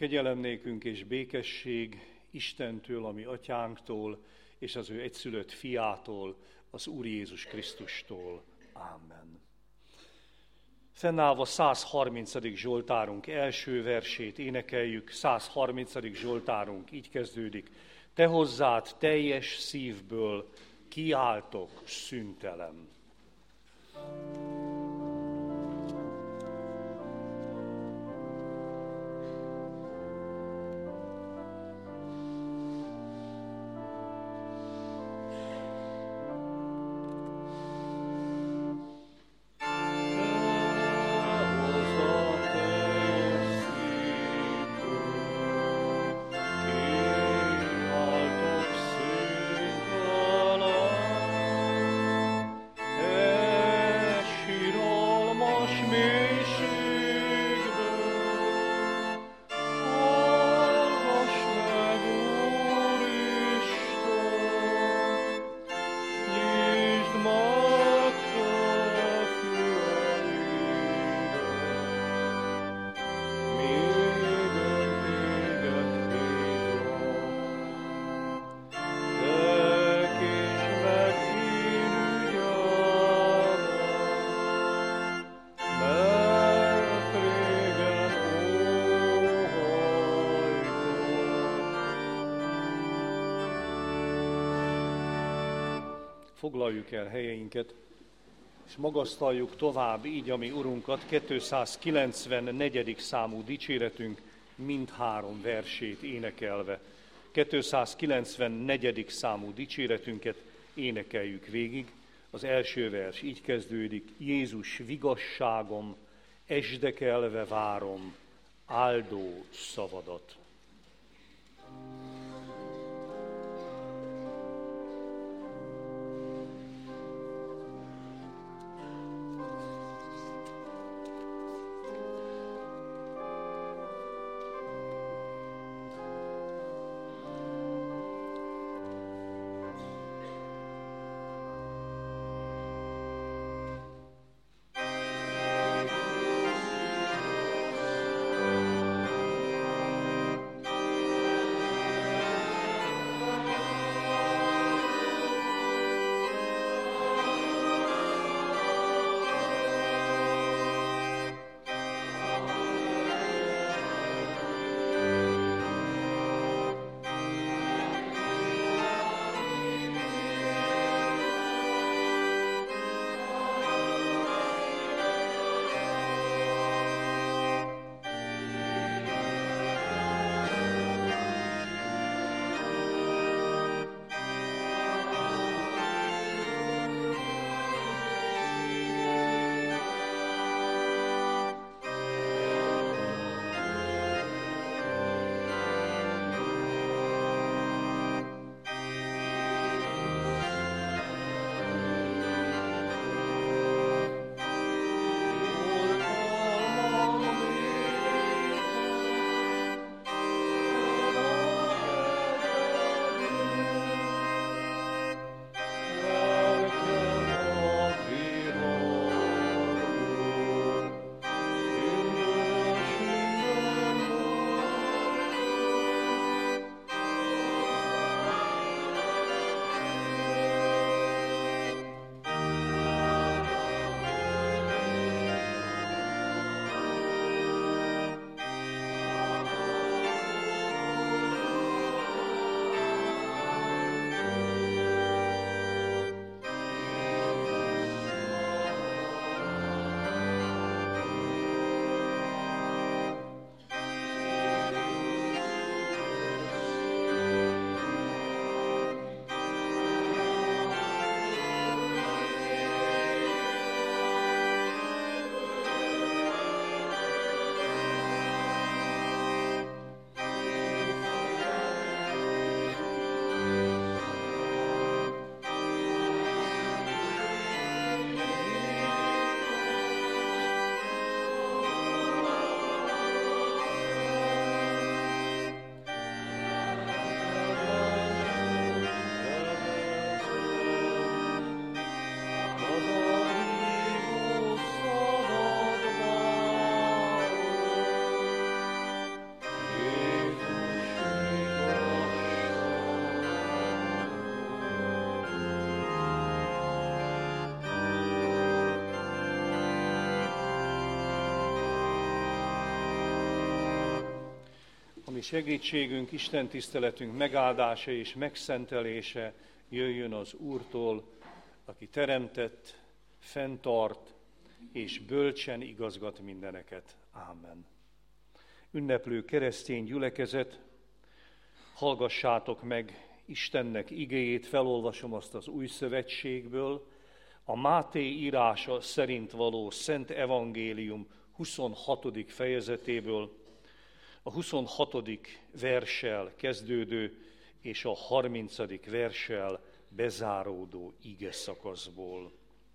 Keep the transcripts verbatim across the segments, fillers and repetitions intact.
Kegyelem nékünk és békesség Istentől, ami atyánktól, és az ő egyszülött fiától, az Úr Jézus Krisztustól. Amen. Fennállva száz harmincadik Zsoltárunk első versét énekeljük. száz harmincadik Zsoltárunk így kezdődik. Te hozzád teljes szívből kiáltok szüntelen. Foglaljuk el helyeinket, és magasztaljuk tovább így a mi Urunkat, kétszázkilencvennegyedik számú dicséretünk mindhárom versét énekelve. kétszázkilencvennegyedik számú dicséretünket énekeljük végig. Az első vers így kezdődik: Jézus vigasságom, esdekelve várom áldó szavadat. és segítségünk, Isten tiszteletünk megáldása és megszentelése jöjjön az Úrtól, aki teremtett, fenntart és bölcsen igazgat mindeneket. Ámen. Ünneplő keresztény gyülekezet, hallgassátok meg Istennek igéjét, felolvasom azt az Új Szövetségből, a Máté írása szerint való Szent Evangélium huszonhatodik fejezetéből, a huszonhatodik verssel kezdődő és a harmincadik verssel bezáródó ige szakaszból.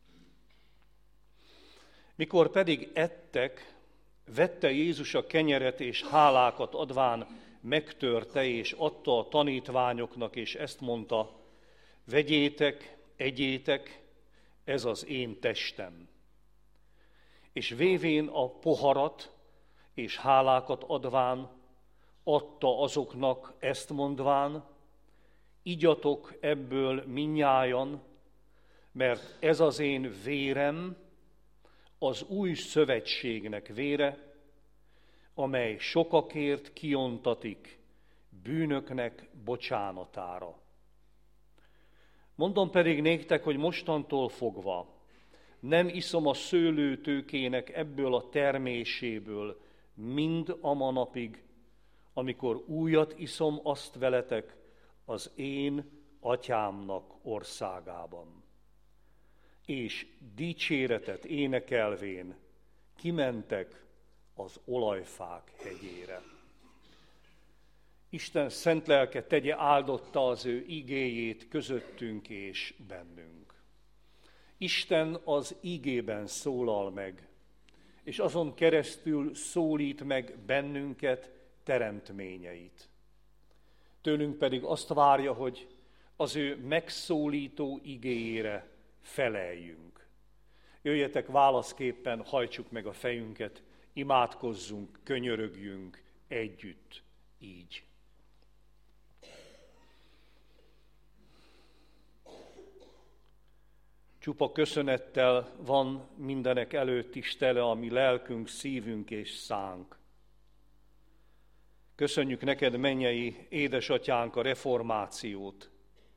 Mikor pedig ettek, vette Jézus a kenyeret és hálákat adván, megtörte és adta a tanítványoknak, és ezt mondta: vegyétek, egyétek, ez az én testem. És vévén a poharat és hálákat adván, adta azoknak, ezt mondván: igyatok ebből mindnyájan, mert ez az én vérem, az új szövetségnek vére, amely sokakért kiontatik bűnöknek bocsánatára. Mondom pedig néktek, hogy mostantól fogva nem iszom a szőlőtőkének ebből a terméséből mind a manapig, amikor újat iszom azt veletek az én atyámnak országában. És dicséretet énekelvén kimentek az olajfák hegyére. Isten szent lelke tegye áldotta az ő igéjét közöttünk és bennünk. Isten az igében szólal meg, és azon keresztül szólít meg bennünket, teremtményeit. Tőlünk pedig azt várja, hogy az ő megszólító igéjére feleljünk. Jöjjetek, válaszképpen hajtsuk meg a fejünket, imádkozzunk, könyörögjünk együtt így. Csupa köszönettel van mindenek előtt is tele a mi lelkünk, szívünk és szánk. Köszönjük neked, mennyei édesatyánk, a reformációt,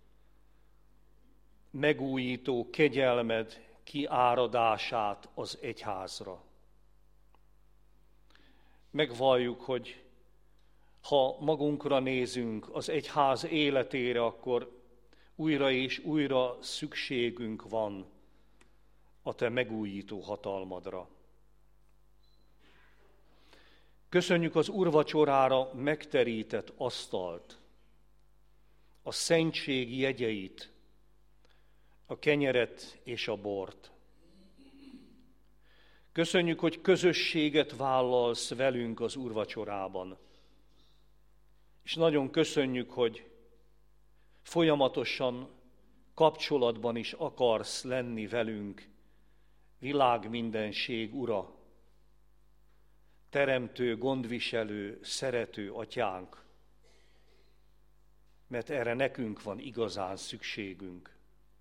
megújító kegyelmed kiáradását az egyházra. Megvalljuk, hogy ha magunkra nézünk az egyház életére, akkor újra és újra szükségünk van a te megújító hatalmadra. Köszönjük az úrvacsorára megterített asztalt, a szentség jegyeit, a kenyeret és a bort. Köszönjük, hogy közösséget vállalsz velünk az úrvacsorában. És nagyon köszönjük, hogy folyamatosan kapcsolatban is akarsz lenni velünk, világmindenség ura, teremtő, gondviselő, szerető atyánk, mert erre nekünk van igazán szükségünk.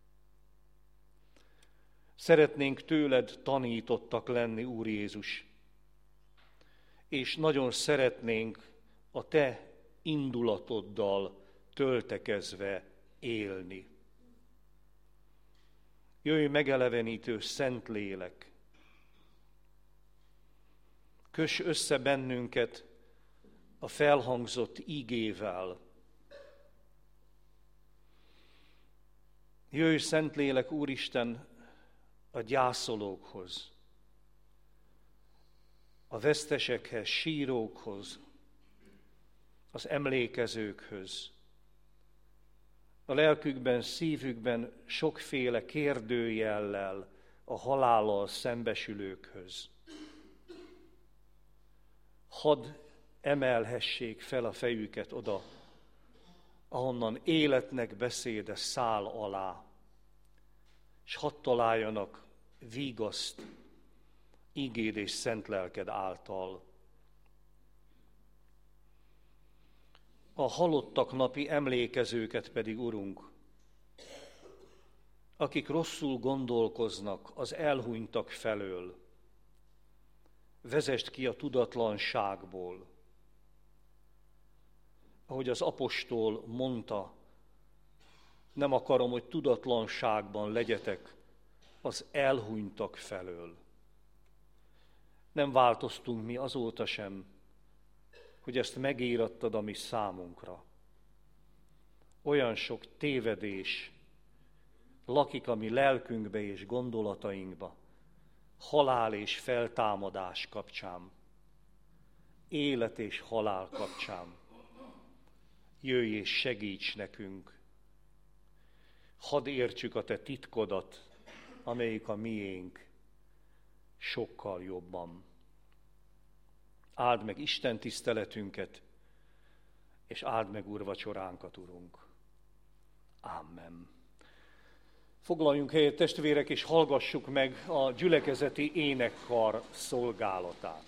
Szeretnénk tőled tanítottak lenni, Úr Jézus, és nagyon szeretnénk a te indulatoddal töltekezve élni. Jöjj megelevenítő Szentlélek, köss össze bennünket a felhangzott ígével. Jöjj, Szentlélek, Úristen, a gyászolókhoz, a vesztesekhez, sírókhoz, az emlékezőkhöz, a lelkükben, szívükben sokféle kérdőjellel, a halállal szembesülőkhöz. Hadd emelhessék fel a fejüket oda, ahonnan életnek beszéde száll alá, és hadd találjanak vígaszt igéd és szent lelked által. A halottak napi emlékezőket pedig, Urunk, akik rosszul gondolkoznak az elhunytak felől, vezesd ki a tudatlanságból, ahogy az apostol mondta, nem akarom, hogy tudatlanságban legyetek az elhunytak felől. Nem változtunk mi azóta sem, hogy ezt megírattad a mi számunkra. Olyan sok tévedés lakik a mi lelkünkbe és gondolatainkba, halál és feltámadás kapcsán, élet és halál kapcsán. Jöjj és segíts nekünk! Hadd értsük a te titkodat, amelyik a miénk, sokkal jobban. Áld meg Isten tiszteletünket, és áld meg úrvacsoránkat, Urunk. Amen. Foglaljunk helyet, testvérek, és hallgassuk meg a gyülekezeti énekkar szolgálatát.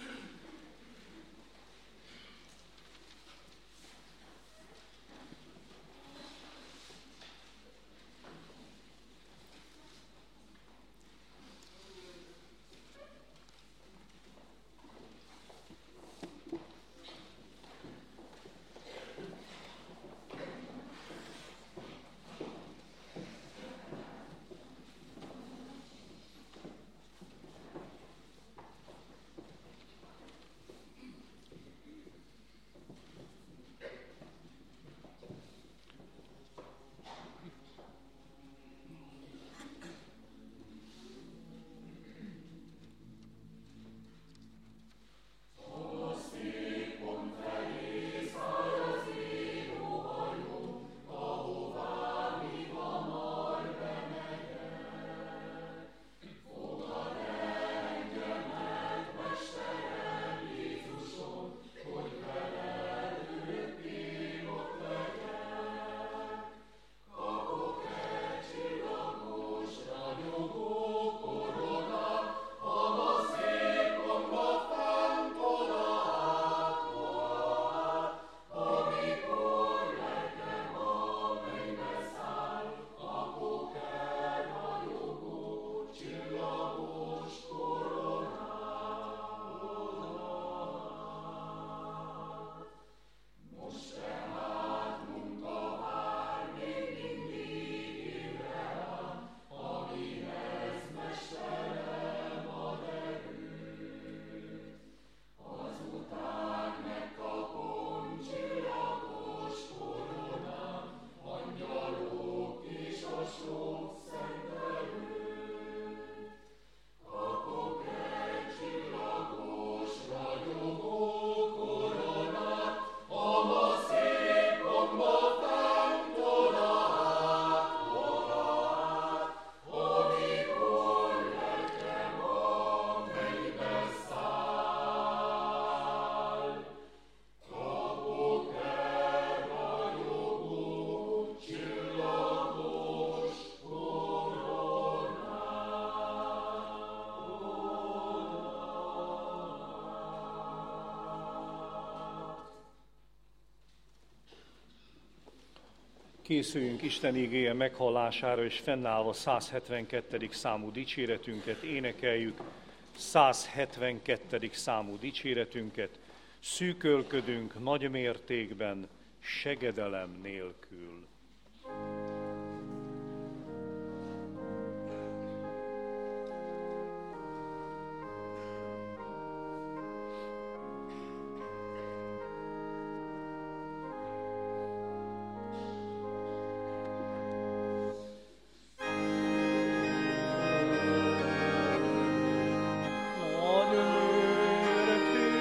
Készüljünk Isten igéje meghallására, és fennállva száz hetvenkettedik számú dicséretünket énekeljük, száz hetvenkettedik számú dicséretünket, szűkölködünk nagy mértékben, segedelem nélkül.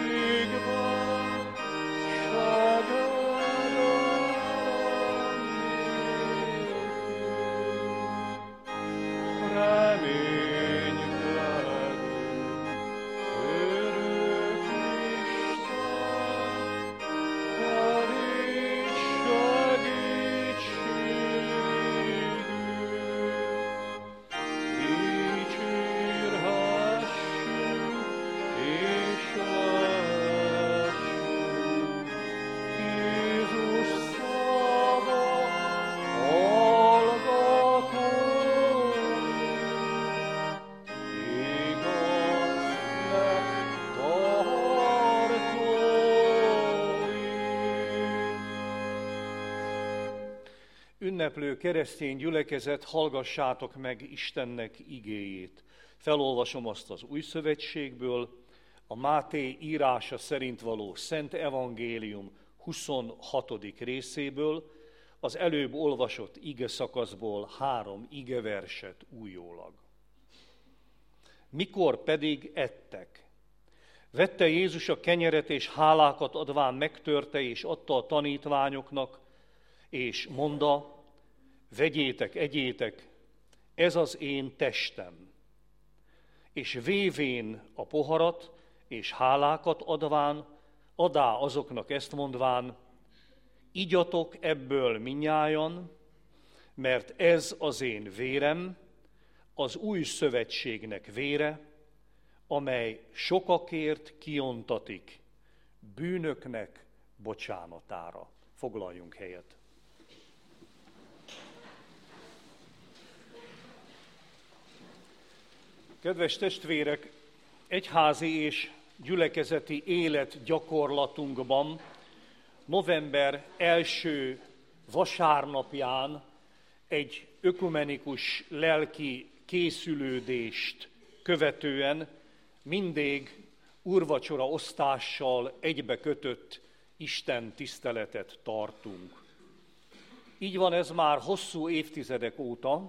Segedelem ünneplő keresztény gyülekezet, hallgassátok meg Istennek igéjét. Felolvasom azt az Új Szövetségből, a Máté írása szerint való Szent Evangélium huszonhatodik részéből, az előbb olvasott ige szakaszból három igeverset újólag. Mikor pedig ettek? Vette Jézus a kenyeret, és hálákat adván megtörte, és adta a tanítványoknak, és mondta, vegyétek, egyétek, ez az én testem. És vévén a poharat, és hálákat adván, adá azoknak ezt mondván, igyatok ebből minnyájan, mert ez az én vérem, az új szövetségnek vére, amely sokakért kiontatik bűnöknek bocsánatára. Foglaljunk helyet. Kedves testvérek, egyházi és gyülekezeti élet gyakorlatunkban november első vasárnapján egy ökumenikus lelki készülődést követően mindig úrvacsora osztással egybekötött Isten tiszteletet tartunk. Így van ez már hosszú évtizedek óta,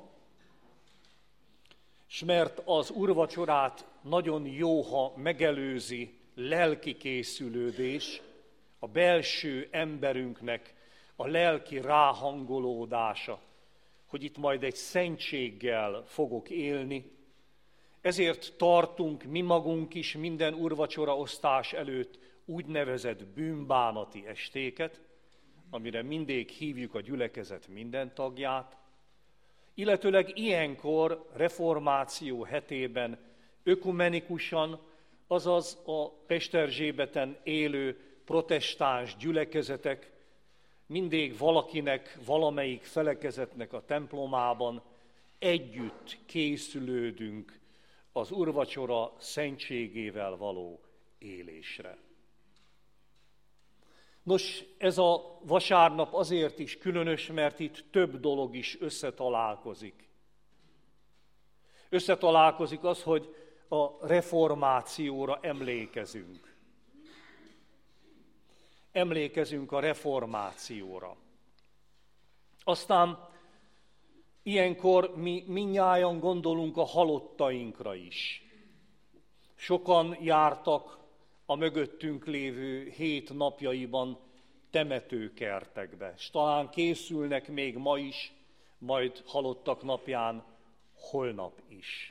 s mert az úrvacsorát nagyon jó, ha megelőzi lelki készülődés, a belső emberünknek a lelki ráhangolódása, hogy itt majd egy szentséggel fogok élni. Ezért tartunk mi magunk is minden úrvacsora osztás előtt úgynevezett bűnbánati estéket, amire mindig hívjuk a gyülekezet minden tagját, illetőleg ilyenkor reformáció hetében ökumenikusan, azaz a Pesterzsébeten élő protestáns gyülekezetek mindig valakinek, valamelyik felekezetnek a templomában együtt készülődünk az úrvacsora szentségével való élésre. Nos, ez a vasárnap azért is különös, mert itt több dolog is összetalálkozik. Összetalálkozik az, hogy a reformációra emlékezünk. Emlékezünk a reformációra. Aztán ilyenkor mi mindnyájan gondolunk a halottainkra is. Sokan jártak a mögöttünk lévő hét napjaiban temetőkertekbe, s talán készülnek még ma is, majd halottak napján holnap is.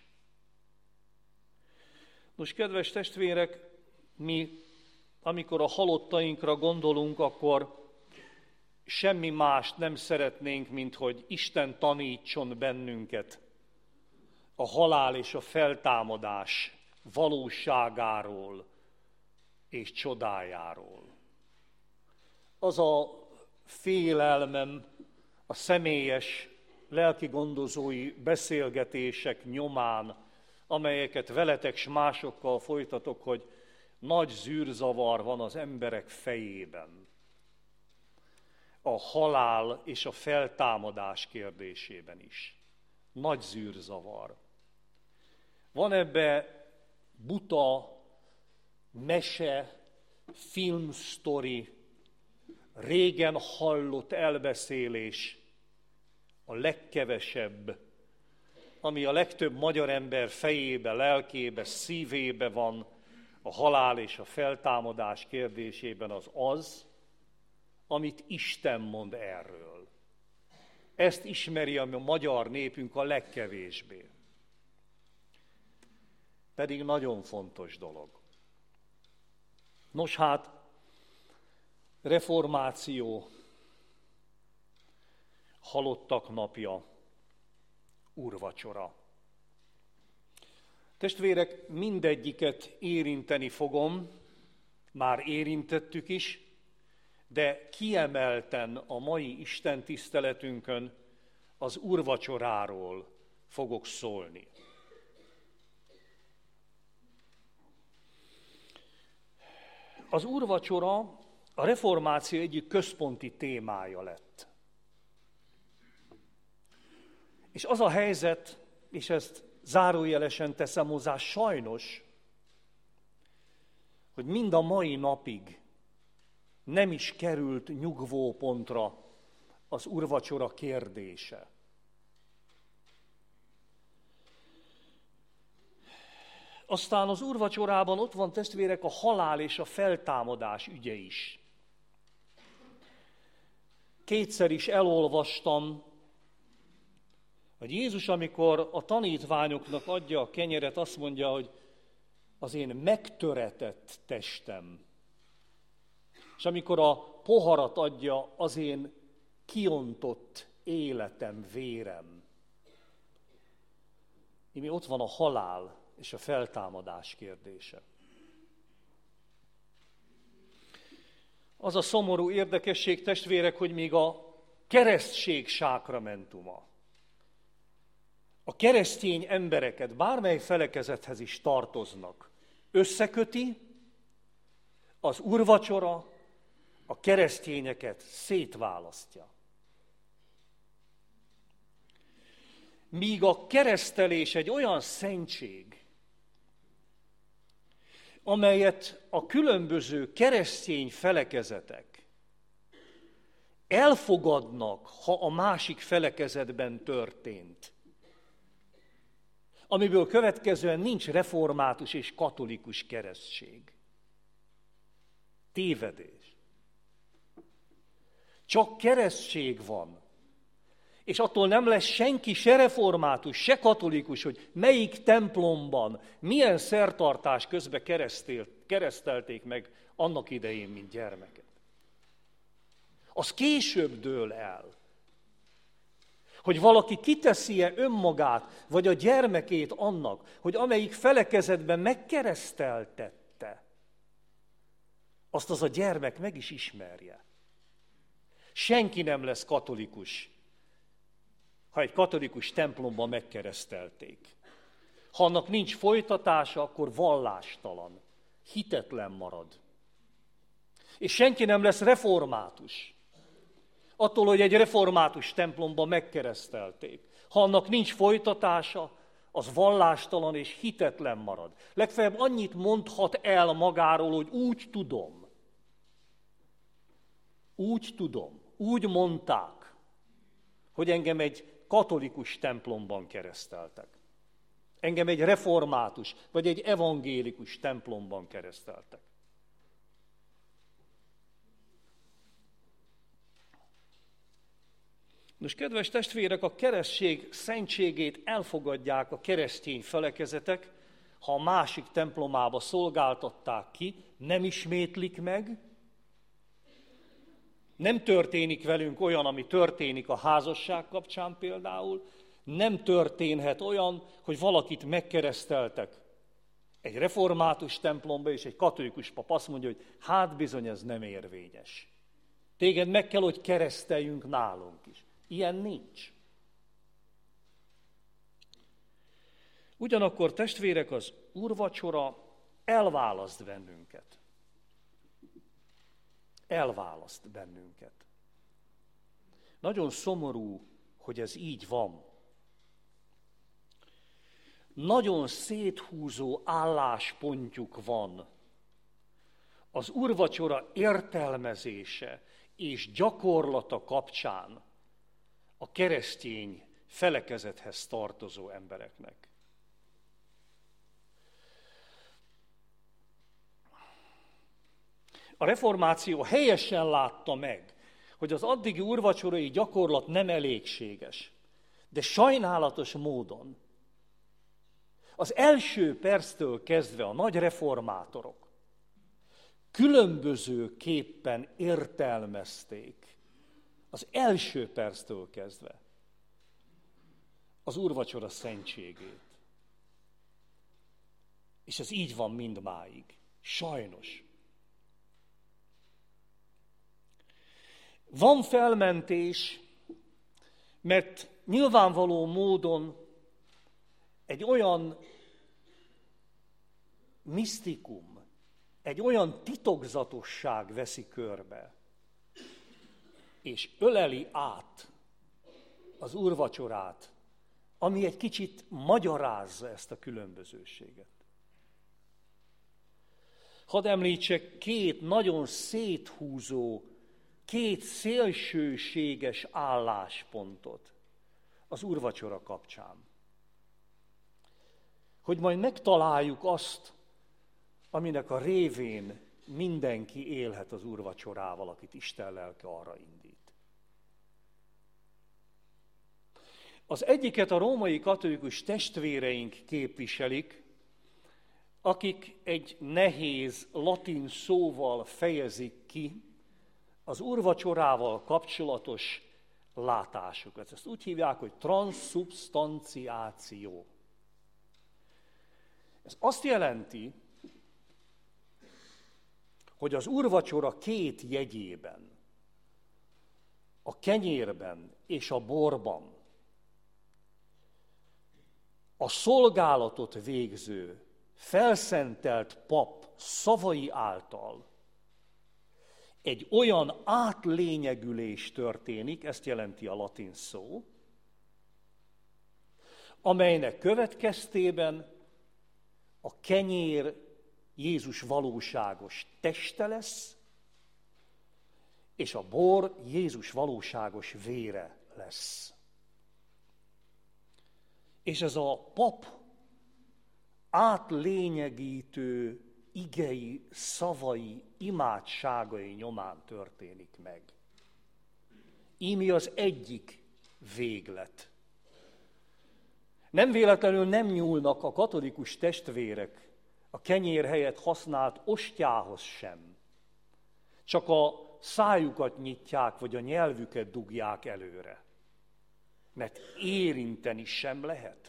Nos, kedves testvérek, mi, amikor a halottainkra gondolunk, akkor semmi mást nem szeretnénk, mint hogy Isten tanítson bennünket a halál és a feltámadás valóságáról és csodájáról. Az a félelmem a személyes lelki gondozói beszélgetések nyomán, amelyeket veletek s másokkal folytatok, hogy nagy zűrzavar van az emberek fejében. A halál és a feltámadás kérdésében is. Nagy zűrzavar. Van ebbe buta, mese, filmsztori, régen hallott elbeszélés, a legkevesebb, ami a legtöbb magyar ember fejébe, lelkébe, szívébe van a halál és a feltámadás kérdésében, az az, amit Isten mond erről. Ezt ismeri a magyar népünk a legkevésbé. Pedig nagyon fontos dolog. Nos hát, reformáció, halottak napja, úrvacsora. Testvérek, mindegyiket érinteni fogom, már érintettük is, de kiemelten a mai Isten tiszteletünkön az úrvacsoráról fogok szólni. Az úrvacsora a reformáció egyik központi témája lett. És az a helyzet, és ezt zárójelesen teszem hozzá, sajnos, hogy mind a mai napig nem is került nyugvópontra az úrvacsora kérdése. Aztán az úrvacsorában ott van, testvérek, a halál és a feltámadás ügye is. Kétszer is elolvastam, hogy Jézus, amikor a tanítványoknak adja a kenyeret, azt mondja, hogy az én megtöretett testem. És amikor a poharat adja, az én kiontott életem, vérem. Imi ott van a halál és a feltámadás kérdése. Az a szomorú érdekesség, testvérek, hogy még a keresztség sákramentuma, a keresztény embereket, bármely felekezethez is tartoznak, összeköti, az úrvacsora a keresztényeket szétválasztja. Míg a keresztelés egy olyan szentség, amelyet a különböző keresztény felekezetek elfogadnak, ha a másik felekezetben történt, amiből következően nincs református és katolikus keresztség. Tévedés. Csak keresztség van. És attól nem lesz senki se református, se katolikus, hogy melyik templomban, milyen szertartás közben keresztelték meg annak idején, mint gyermeket. Az később dől el, hogy valaki kiteszi-e önmagát, vagy a gyermekét annak, hogy amelyik felekezetben megkereszteltette, azt az a gyermek meg is ismerje. Senki nem lesz katolikus, ha egy katolikus templomban megkeresztelték. Ha annak nincs folytatása, akkor vallástalan, hitetlen marad. És senki nem lesz református, attól, hogy egy református templomban megkeresztelték. Ha annak nincs folytatása, az vallástalan és hitetlen marad. Legfeljebb annyit mondhat el magáról, hogy úgy tudom. Úgy tudom, úgy mondták, hogy engem egy katolikus templomban kereszteltek. Engem egy református, vagy egy evangélikus templomban kereszteltek. Nos, kedves testvérek, a keresztség szentségét elfogadják a keresztény felekezetek, ha a másik templomába szolgáltatták ki, nem ismétlik meg, nem történik velünk olyan, ami történik a házasság kapcsán például, nem történhet olyan, hogy valakit megkereszteltek egy református templomba, és egy katolikus pap azt mondja, hogy hát bizony ez nem érvényes. Téged meg kell, hogy kereszteljünk nálunk is. Ilyen nincs. Ugyanakkor, testvérek, az úrvacsora elválaszt bennünket. Elválaszt bennünket. Nagyon szomorú, hogy ez így van. Nagyon széthúzó álláspontjuk van az úrvacsora értelmezése és gyakorlata kapcsán a keresztény felekezethez tartozó embereknek. A reformáció helyesen látta meg, hogy az addigi úrvacsorai gyakorlat nem elégséges, de sajnálatos módon az első perctől kezdve a nagy reformátorok különbözőképpen értelmezték az első perctől kezdve az úrvacsora szentségét. És ez így van mindmáig. Sajnos. Van felmentés, mert nyilvánvaló módon egy olyan misztikum, egy olyan titokzatosság veszi körbe, és öleli át az úrvacsorát ami egy kicsit magyarázza ezt a különbözőséget. Hadd említsek két nagyon széthúzó, két szélsőséges álláspontot az úrvacsora kapcsán. Hogy majd megtaláljuk azt, aminek a révén mindenki élhet az úrvacsorával, akit Isten lelke arra indít. Az egyiket a római katolikus testvéreink képviselik, akik egy nehéz latin szóval fejezik ki az úrvacsorával kapcsolatos látásukat. Ezt úgy hívják, hogy transzubstanciáció. Ez azt jelenti, hogy az úrvacsora két jegyében, a kenyérben és a borban a szolgálatot végző, felszentelt pap szavai által egy olyan átlényegülés történik, ezt jelenti a latin szó, amelynek következtében a kenyér Jézus valóságos teste lesz, és a bor Jézus valóságos vére lesz. És ez a pap átlényegítő igei, szavai, imádságai nyomán történik meg. Íme az egyik véglet. Nem véletlenül nem nyúlnak a katolikus testvérek a kenyér helyett használt ostyához sem. Csak a szájukat nyitják, vagy a nyelvüket dugják előre. Mert érinteni sem lehet.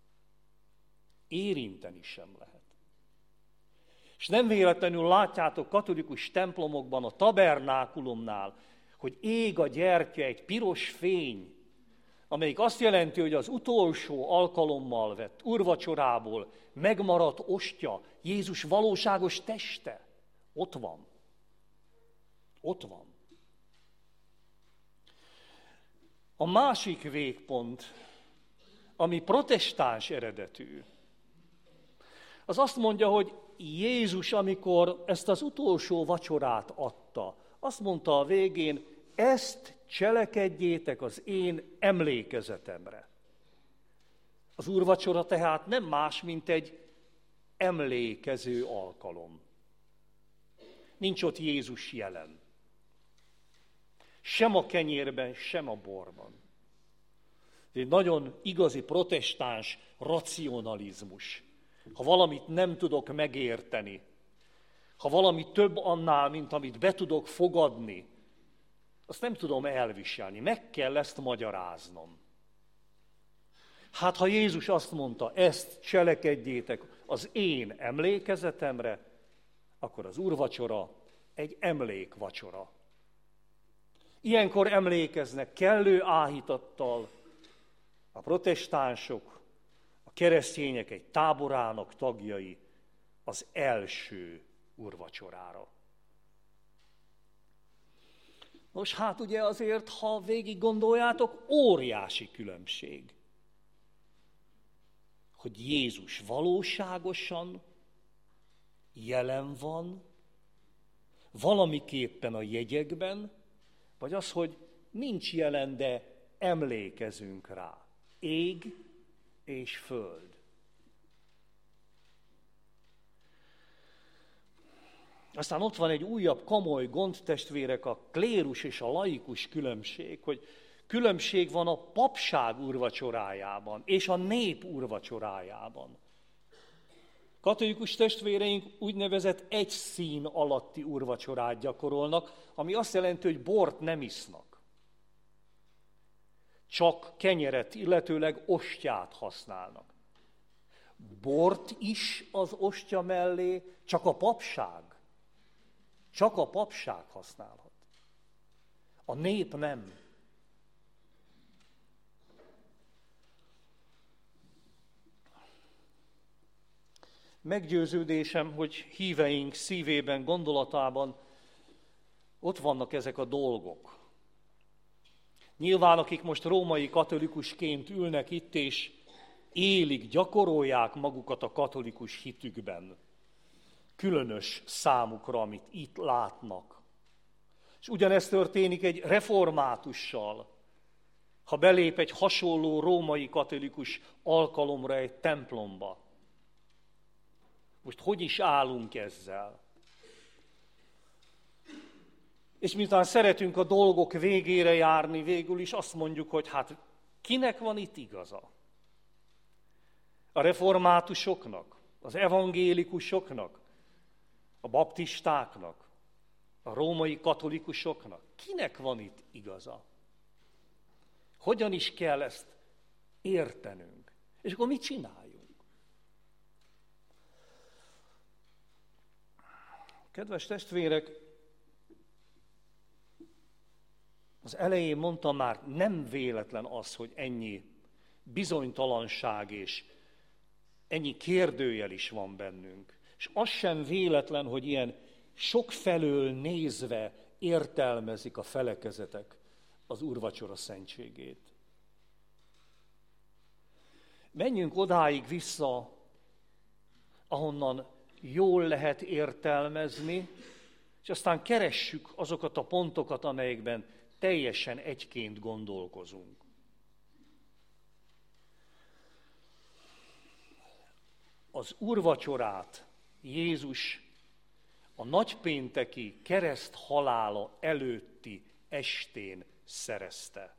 Érinteni sem lehet. És nem véletlenül látjátok katolikus templomokban, a tabernákulumnál, hogy ég a gyertya egy piros fény, amelyik azt jelenti, hogy az utolsó alkalommal vett úrvacsorából megmaradt ostya, Jézus valóságos teste. Ott van. Ott van. A másik végpont, ami protestáns eredetű, az azt mondja, hogy Jézus, amikor ezt az utolsó vacsorát adta, azt mondta a végén, ezt cselekedjétek az én emlékezetemre. Az úrvacsora tehát nem más, mint egy emlékező alkalom. Nincs ott Jézus jelen. Sem a kenyérben, sem a borban. Ez egy nagyon igazi protestáns racionalizmus. Ha valamit nem tudok megérteni, ha valami több annál, mint amit be tudok fogadni, azt nem tudom elviselni, meg kell ezt magyaráznom. Hát ha Jézus azt mondta, ezt cselekedjétek az én emlékezetemre, akkor az úrvacsora egy emlékvacsora. Ilyenkor emlékeznek kellő áhítattal a protestánsok, a keresztények egy táborának tagjai az első úrvacsorára. Nos, hát ugye azért, ha végig gondoljátok, óriási különbség, hogy Jézus valóságosan jelen van, valamiképpen a jegyekben, vagy az, hogy nincs jelen, de emlékezünk rá. Ég és föld. Aztán ott van egy újabb komoly gond, testvérek, a klérus és a laikus különbség, hogy különbség van a papság úrvacsorájában és a nép úrvacsorájában. Katolikus testvéreink úgynevezett egy szín alatti úrvacsorát gyakorolnak, ami azt jelenti, hogy bort nem isznak. Csak kenyeret, illetőleg ostját használnak. Bort is az ostya mellé csak a papság. Csak a papság használhat. A nép nem. Meggyőződésem, hogy híveink szívében, gondolatában ott vannak ezek a dolgok. Nyilván, akik most római katolikusként ülnek itt, és élik, gyakorolják magukat a katolikus hitükben. Különös számukra, amit itt látnak. És ugyanezt történik egy reformátussal, ha belép egy hasonló római katolikus alkalomra egy templomba. Most hogy is állunk ezzel? És miután szeretünk a dolgok végére járni, végül is azt mondjuk, hogy hát kinek van itt igaza? A reformátusoknak, az evangélikusoknak, a baptistáknak, a római katolikusoknak? Kinek van itt igaza? Hogyan is kell ezt értenünk? És akkor mit csináljunk? Kedves testvérek, az elején mondtam már, nem véletlen az, hogy ennyi bizonytalanság és ennyi kérdőjel is van bennünk. És az sem véletlen, hogy ilyen sokfelől nézve értelmezik a felekezetek az úrvacsora szentségét. Menjünk odáig vissza, ahonnan jól lehet értelmezni, és aztán keressük azokat a pontokat, amelyekben teljesen egyként gondolkozunk. Az úrvacsorát Jézus a nagypénteki kereszt halála előtti estén szerezte.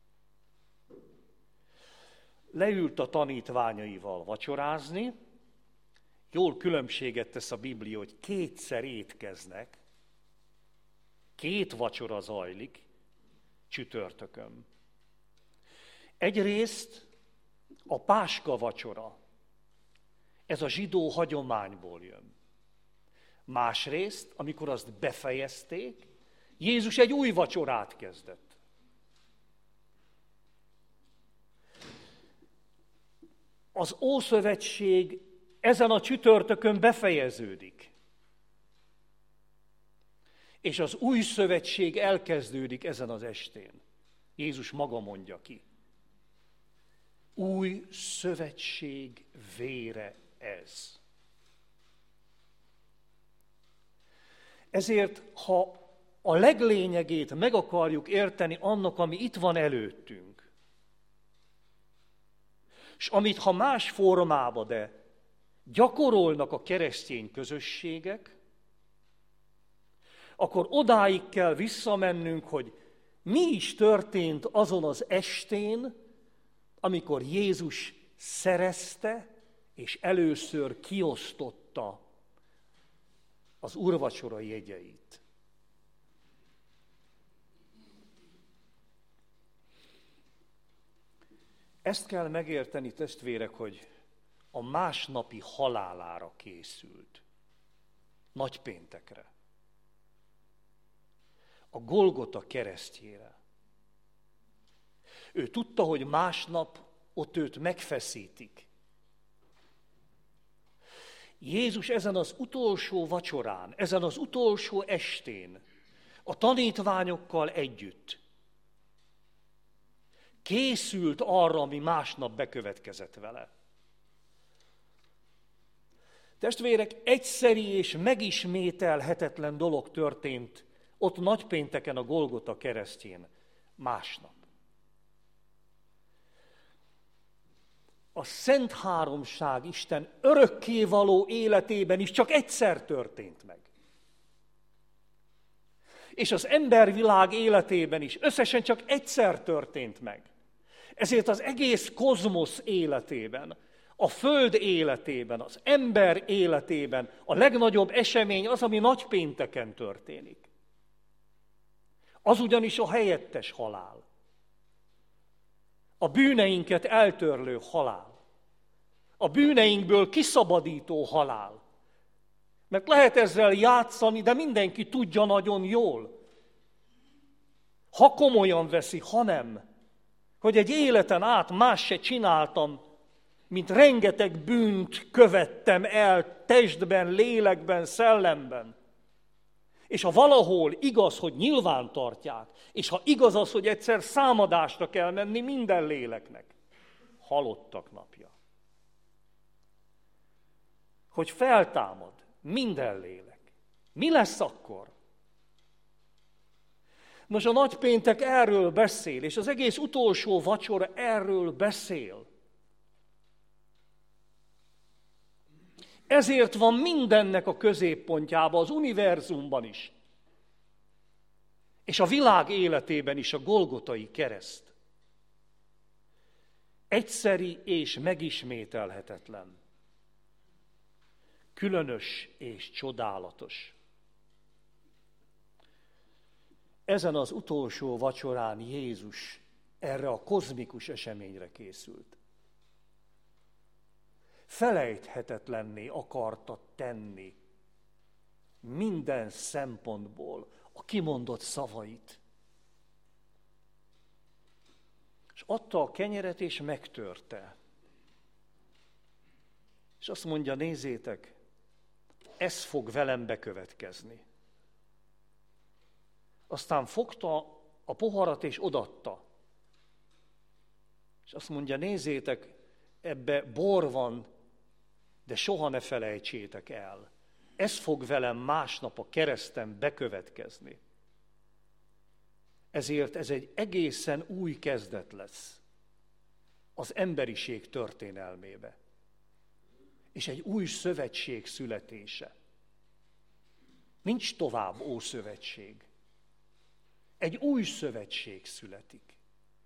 Leült a tanítványaival vacsorázni, jól különbséget tesz a Biblia, hogy kétszer étkeznek, két vacsora zajlik csütörtökön. Egyrészt a Páska vacsora, ez a zsidó hagyományból jön. Másrészt, amikor azt befejezték, Jézus egy új vacsorát kezdett. Az Ószövetség ezen a csütörtökön befejeződik. És az új szövetség elkezdődik ezen az estén. Jézus maga mondja ki. Új szövetség vére ez. Ezért, ha a leglényegét meg akarjuk érteni annak, ami itt van előttünk, és amit ha más formába, de gyakorolnak a keresztény közösségek, akkor odáig kell visszamennünk, hogy mi is történt azon az estén, amikor Jézus szerezte és először kiosztotta az úrvacsora jegyeit. Ezt kell megérteni, testvérek, hogy a másnapi halálára készült. Nagypéntekre. A Golgota keresztjére. Ő tudta, hogy másnap ott őt megfeszítik. Jézus ezen az utolsó vacsorán, ezen az utolsó estén, a tanítványokkal együtt készült arra, ami másnap bekövetkezett vele. Testvérek, egyszeri és megismételhetetlen dolog történt ott nagypénteken a Golgota keresztjén másnap. A Szent Háromság Isten örökkévaló életében is csak egyszer történt meg. És az embervilág életében is összesen csak egyszer történt meg. Ezért az egész kozmosz életében, a Föld életében, az ember életében a legnagyobb esemény az, ami nagypénteken történik. Az ugyanis a helyettes halál. A bűneinket eltörlő halál. A bűneinkből kiszabadító halál. Mert lehet ezzel játszani, de mindenki tudja nagyon jól. Ha komolyan veszi, ha nem, hogy egy életen át más se csináltam, mint rengeteg bűnt követtem el testben, lélekben, szellemben. És ha valahol igaz, hogy nyilván tartják, és ha igaz az, hogy egyszer számadásra kell menni minden léleknek, halottak napja. Hogy feltámad minden lélek. Mi lesz akkor? Nos, a nagypéntek erről beszél, és az egész utolsó vacsora erről beszél. Ezért van mindennek a középpontjában, az univerzumban is, és a világ életében is a Golgotai kereszt. Egyszeri és megismételhetetlen. Különös és csodálatos. Ezen az utolsó vacsorán Jézus erre a kozmikus eseményre készült. Felejthetetlenné akarta tenni minden szempontból a kimondott szavait. És adta a kenyeret, és megtörte. És azt mondja, nézzétek, ez fog velem bekövetkezni. Aztán fogta a poharat, és odatta. És azt mondja, nézzétek, ebbe bor van, de soha ne felejtsétek el. Ez fog velem másnap a kereszten bekövetkezni. Ezért ez egy egészen új kezdet lesz az emberiség történelmébe. És egy új szövetség születése. Nincs tovább ószövetség. Egy új szövetség születik.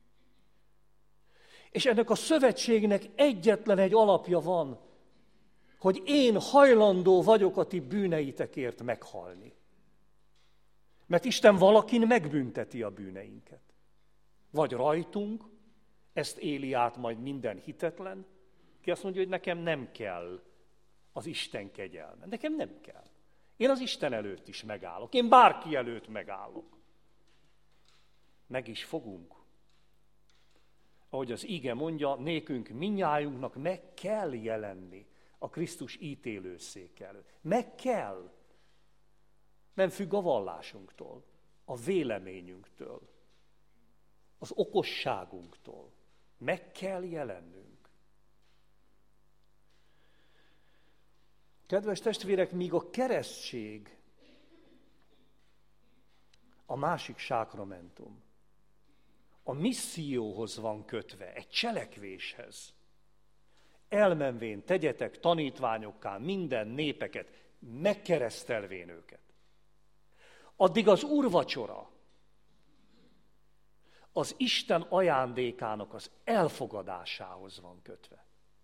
És ennek a szövetségnek egyetlen egy alapja van, hogy én hajlandó vagyok a ti bűneitekért meghalni. Mert Isten valakin megbünteti a bűneinket. Vagy rajtunk, ezt éli át majd minden hitetlen, ki azt mondja, hogy nekem nem kell az Isten kegyelme. Nekem nem kell. Én az Isten előtt is megállok. Én bárki előtt megállok. Meg is fogunk. Ahogy az ige mondja, nékünk mindnyájunknak meg kell jelenni a Krisztus ítélőszék előtt. Meg kell. Nem függ a vallásunktól, a véleményünktől, az okosságunktól. Meg kell jelennünk. Kedves testvérek, míg a keresztség a másik sákramentum, a misszióhoz van kötve, egy cselekvéshez. Elmenvén tegyetek tanítványokká minden népeket, megkeresztelvén őket. Addig az úrvacsora az Isten ajándékának az elfogadásához van kötve.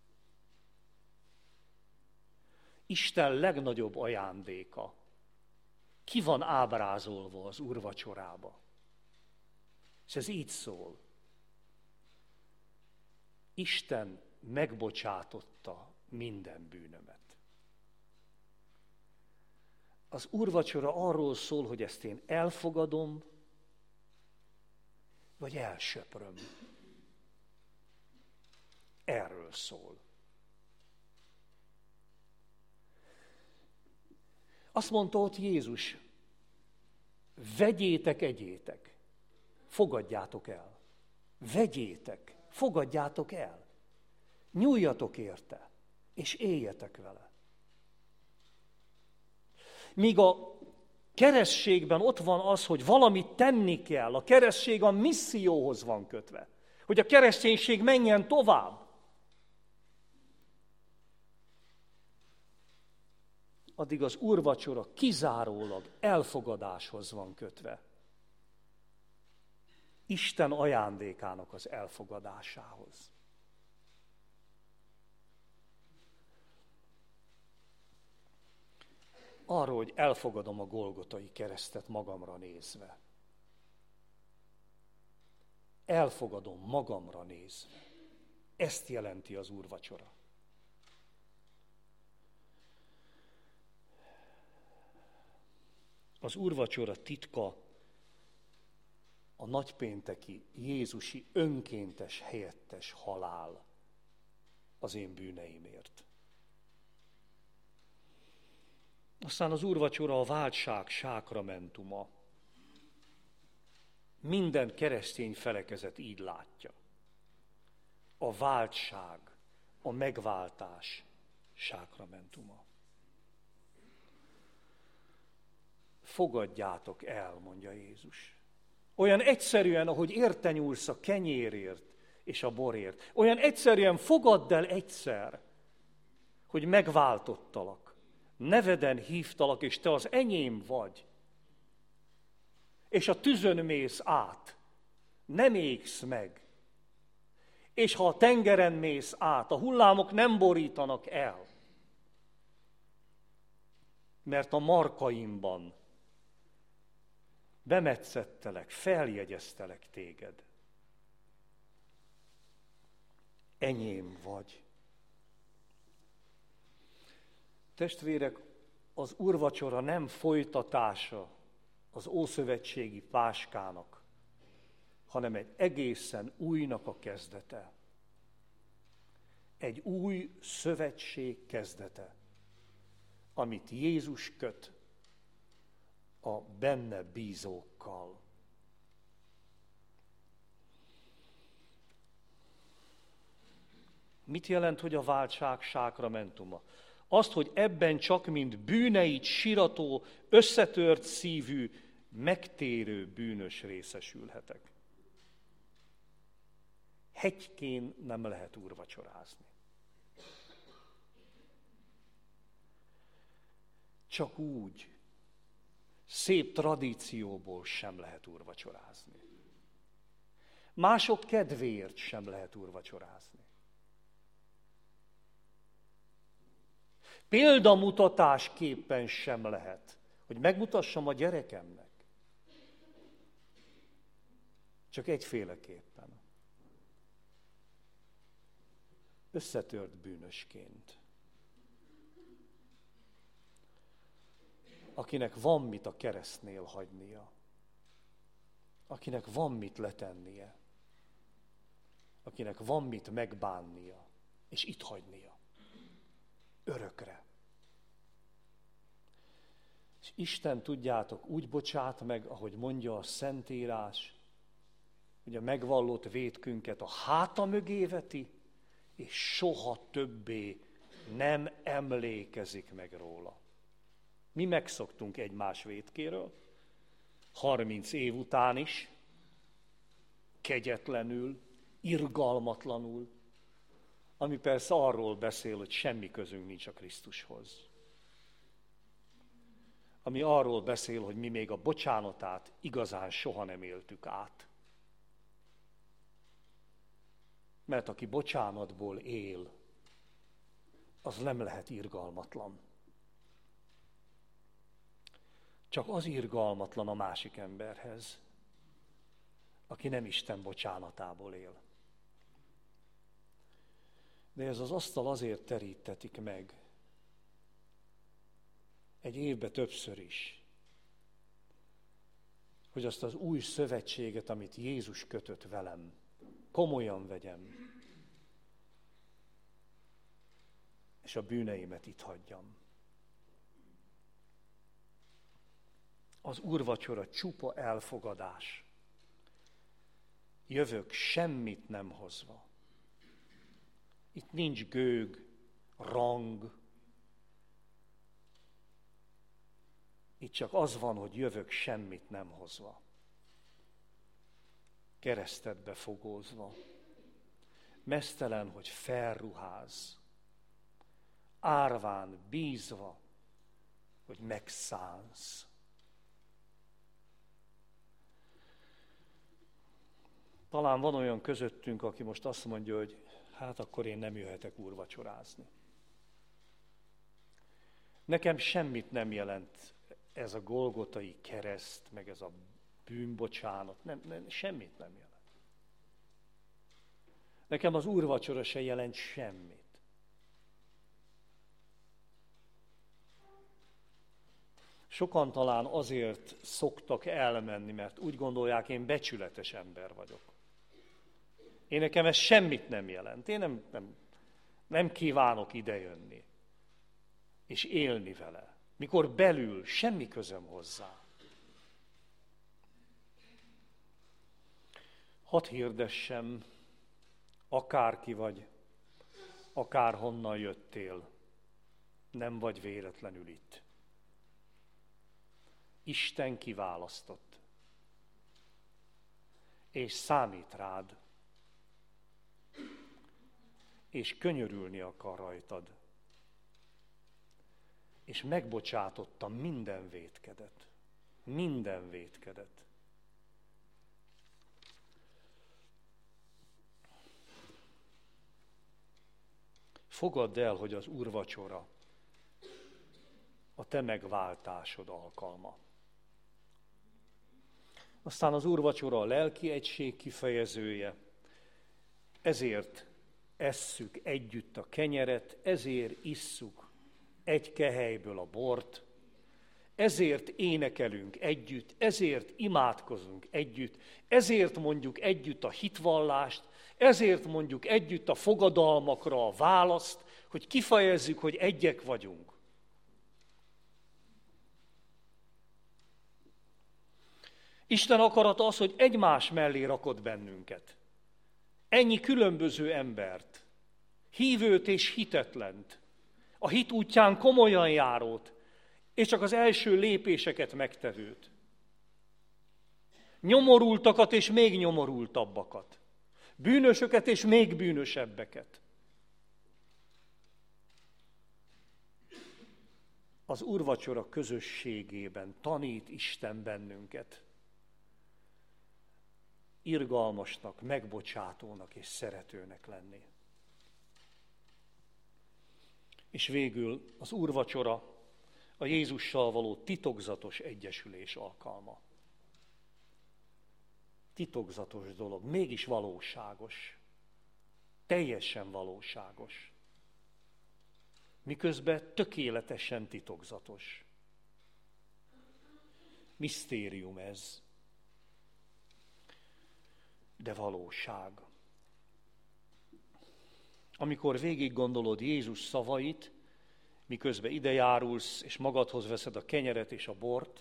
Isten legnagyobb ajándéka ki van ábrázolva az úrvacsorába. És ez így szól. Isten megbocsátotta minden bűnömet. Az úrvacsora arról szól, hogy ezt én elfogadom, vagy elsöpröm. Erről szól. Azt mondta ott Jézus, vegyétek, egyétek. Fogadjátok el. Vegyétek, fogadjátok el. Nyúljatok érte, és éljetek vele. Míg a keresztségben ott van az, hogy valamit tenni kell, a keresztség a misszióhoz van kötve, hogy a kereszténység menjen tovább. Addig az úrvacsora kizárólag elfogadáshoz van kötve. Isten ajándékának az elfogadásához. Arról, hogy elfogadom a golgotai keresztet magamra nézve. Elfogadom magamra nézve. Ezt jelenti az úrvacsora. Az úrvacsora titka a nagypénteki jézusi önkéntes, helyettes halál az én bűneimért. Aztán az úrvacsora a váltság sákramentuma. Minden keresztény felekezet így látja. A váltság, a megváltás sákramentuma. Fogadjátok el, mondja Jézus. Olyan egyszerűen, ahogy érte nyúlsz a kenyérért és a borért. Olyan egyszerűen fogadd el egyszer, hogy megváltottalak. Neveden hívtalak, és te az enyém vagy. És a tüzön mész át, nem égsz meg. És ha a tengeren mész át, a hullámok nem borítanak el. Mert a markaimban bemetszettelek, feljegyeztelek téged. Enyém vagy. Testvérek, az úrvacsora nem folytatása az ószövetségi páskának, hanem egy egészen újnak a kezdete. Egy új szövetség kezdete, amit Jézus köt a benne bízókkal. Mit jelent, hogy a váltság sákramentuma? Azt, hogy ebben csak mint bűneit sirató, összetört szívű, megtérő bűnös részesülhetek. Hegykén nem lehet úrvacsorázni. Csak úgy, szép tradícióból sem lehet úrvacsorázni. Mások kedvéért sem lehet úrvacsorázni. Példamutatásképpen sem lehet, hogy megmutassam a gyerekemnek. Csak egyféleképpen. Összetört bűnösként. Akinek van mit a keresztnél hagynia. Akinek van mit letennie. Akinek van mit megbánnia. És itt hagynia. Örökre. És Isten, tudjátok, úgy bocsát meg, ahogy mondja a Szentírás, hogy a megvallott vétkünket a háta mögé veti, és soha többé nem emlékezik meg róla. Mi megszoktunk egymás vétkéről, harminc év után is, kegyetlenül, irgalmatlanul, ami persze arról beszél, hogy semmi közünk nincs a Krisztushoz. Ami arról beszél, hogy mi még a bocsánatát igazán soha nem éltük át. Mert aki bocsánatból él, az nem lehet irgalmatlan. Csak az irgalmatlan a másik emberhez, aki nem Isten bocsánatából él. De ez az asztal azért terítetik meg, egy évbe többször is, hogy azt az új szövetséget, amit Jézus kötött velem, komolyan vegyem, és a bűneimet itt hagyjam. Az úrvacsora csupa elfogadás. Jövök semmit nem hozva. Itt nincs gőg, rang. Itt csak az van, hogy jövök semmit nem hozva. Keresztedbe fogózva. Meztelen, hogy felruház. Árván bízva, hogy megszánsz. Talán van olyan közöttünk, aki most azt mondja, hogy hát akkor én nem jöhetek úrvacsorázni. Nekem semmit nem jelent ez a golgotai kereszt, meg ez a bűnbocsánat, nem, nem, semmit nem jelent. Nekem az úrvacsora se jelent semmit. Sokan talán azért szoktak elmenni, mert úgy gondolják, én becsületes ember vagyok. Én nekem ez semmit nem jelent. Én nem, nem, nem kívánok idejönni és élni vele. mikor belül semmi közöm hozzá. Hadd hirdessem, akárki vagy, akárhonnan jöttél, nem vagy véletlenül itt. Isten kiválasztott, és számít rád, és könyörülni akar rajtad, és megbocsátotta minden vétkedet, minden vétkedet. Fogadd el, hogy az úrvacsora a te megváltásod alkalma. Aztán az úrvacsora a lelki egység kifejezője, ezért esszük együtt a kenyeret, ezért isszuk egy kehelyből a bort, ezért énekelünk együtt, ezért imádkozunk együtt, ezért mondjuk együtt a hitvallást, ezért mondjuk együtt a fogadalmakra a választ, hogy kifejezzük, hogy egyek vagyunk. Isten akarata az, hogy egymás mellé rakott bennünket. Ennyi különböző embert, hívőt és hitetlent, a hit útján komolyan járót, és csak az első lépéseket megtevőt. Nyomorultakat és még nyomorultabbakat. Bűnösöket és még bűnösebbeket. Az úrvacsora közösségében tanít Isten bennünket. Irgalmasnak, megbocsátónak és szeretőnek lenni. És végül az úrvacsora a Jézussal való titokzatos egyesülés alkalma. Titokzatos dolog, mégis valóságos. Teljesen valóságos. Miközben tökéletesen titokzatos. Misztérium ez, de valóság. Amikor végig gondolod Jézus szavait, miközben ide járulsz, és magadhoz veszed a kenyeret és a bort,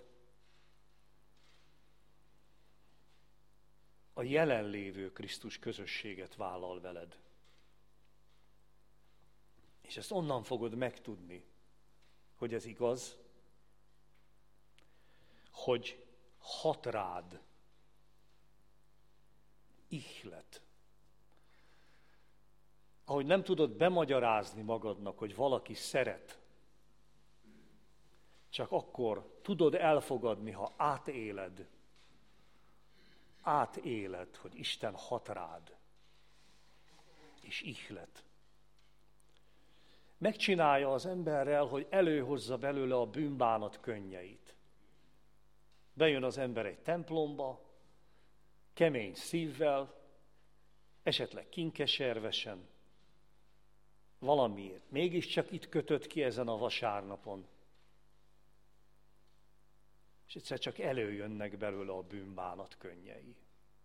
a jelenlévő Krisztus közösséget vállal veled. És ezt onnan fogod megtudni, hogy ez igaz, hogy hat rád ihlet. Ahogy nem tudod bemagyarázni magadnak, hogy valaki szeret, csak akkor tudod elfogadni, ha átéled, átéled, hogy Isten hat rád, és ihlet. Megcsinálja az emberrel, hogy előhozza belőle a bűnbánat könnyeit. Bejön az ember egy templomba, kemény szívvel, esetleg kinkeservesen, valamiért mégiscsak itt kötött ki ezen a vasárnapon. És egyszer csak előjönnek belőle a bűnbánat könnyei.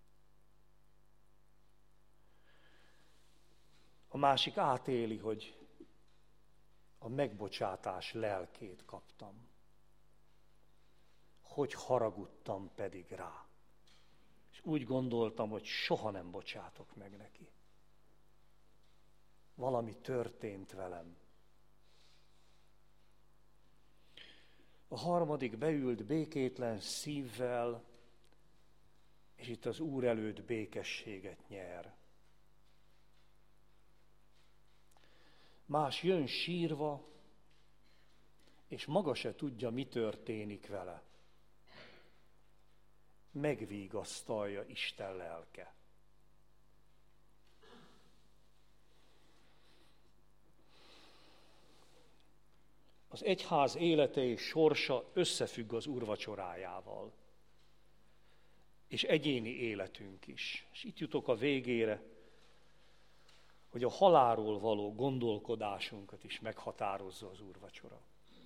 A másik átéli, hogy a megbocsátás lelkét kaptam. Hogy haragudtam pedig rá. És úgy gondoltam, hogy soha nem bocsátok meg neki. Valami történt velem. A harmadik beült békétlen szívvel, és itt az Úr előtt békességet nyer. Más jön sírva, és maga se tudja, mi történik vele. Megvigasztalja Isten lelke. Az egyház élete és sorsa összefügg az úrvacsorájával. És egyéni életünk is. És itt jutok a végére, hogy a halálról való gondolkodásunkat is meghatározza az úrvacsora.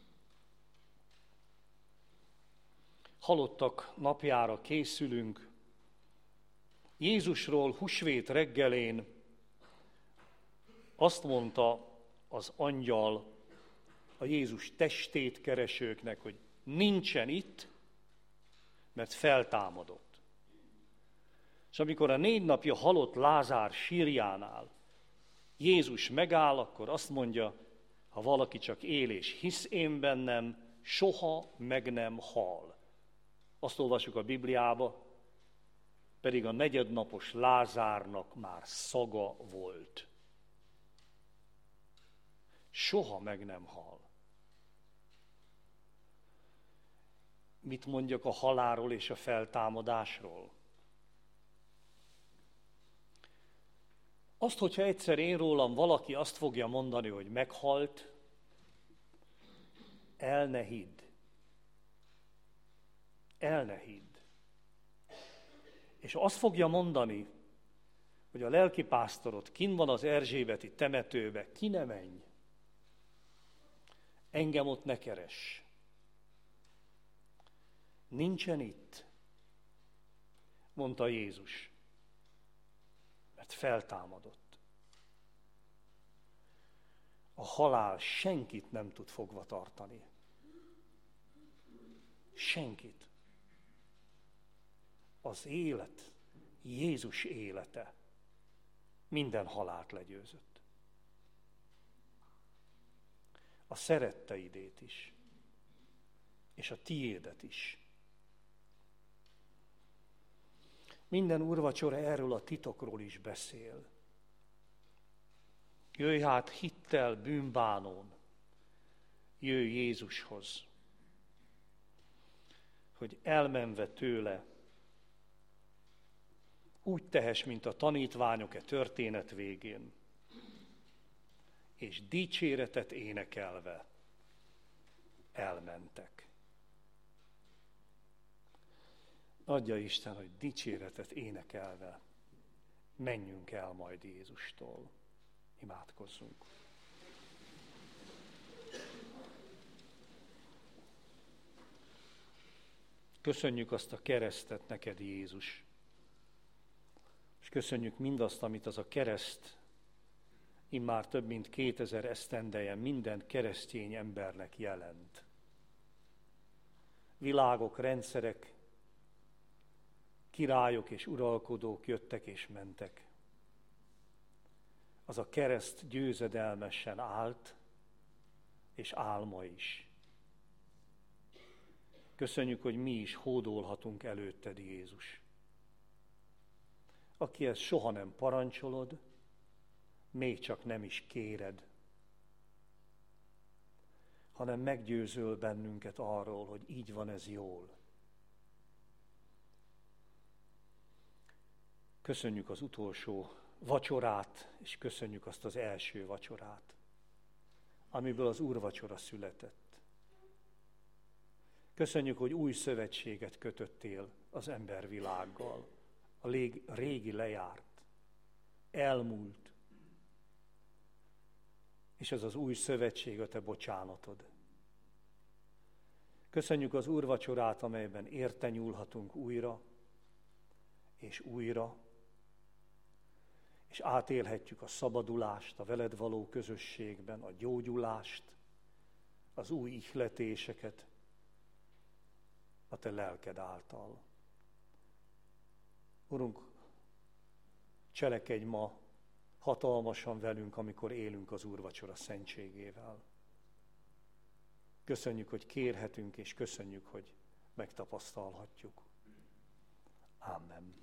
Halottak napjára készülünk. Jézusról húsvét reggelén azt mondta az angyal a a Jézus testét keresőknek, hogy nincsen itt, mert feltámadott. És amikor a négy napja halott Lázár sírjánál Jézus megáll, akkor azt mondja, ha valaki csak él és hisz én bennem, soha meg nem hal. Azt olvasjuk a Bibliába, pedig a negyednapos Lázárnak már szaga volt. Soha meg nem hal. Mit mondjak a halálról és a feltámadásról? Azt, hogyha egyszer én rólam valaki azt fogja mondani, hogy meghalt, el ne hidd. El ne hidd. És azt fogja mondani, hogy a lelkipásztorod kinn van az erzsébeti temetőbe, ki ne menj. Engem ott ne keress. Nincsen itt, mondta Jézus, mert feltámadott. A halál senkit nem tud fogva tartani. Senkit. Az élet, Jézus élete minden halált legyőzött. A szeretteidét is, és a tiédet is. Minden úrvacsora erről a titokról is beszél. Jöjj hát hittel bűnbánón, jöjj Jézushoz, hogy elmenve tőle úgy tehess, mint a tanítványok e történet végén, és dicséretet énekelve elmentek. Adja Isten, hogy dicséretet énekelve menjünk el majd Jézustól. Imádkozzunk. Köszönjük azt a keresztet neked, Jézus, és köszönjük mindazt, amit az a kereszt immár több mint kétezer esztendeje minden keresztény embernek jelent. Világok, rendszerek, királyok és uralkodók jöttek és mentek. Az a kereszt győzedelmesen állt, és áll ma is. Köszönjük, hogy mi is hódolhatunk előtted, Jézus. Aki ezt soha nem parancsolod, még csak nem is kéred, hanem meggyőzöl bennünket arról, hogy így van ez jól. Köszönjük az utolsó vacsorát, és köszönjük azt az első vacsorát, amiből az úrvacsora született. Köszönjük, hogy új szövetséget kötöttél az embervilággal. A régi lejárt, elmúlt, és ez az új szövetség a te bocsánatod. Köszönjük az úrvacsorát, amelyben érte nyúlhatunk újra és újra, és átélhetjük a szabadulást, a veled való közösségben, a gyógyulást, az új ihletéseket a te lelked által. Urunk, cselekedj ma hatalmasan velünk, amikor élünk az úrvacsora szentségével. Köszönjük, hogy kérhetünk, és köszönjük, hogy megtapasztalhatjuk. Amen.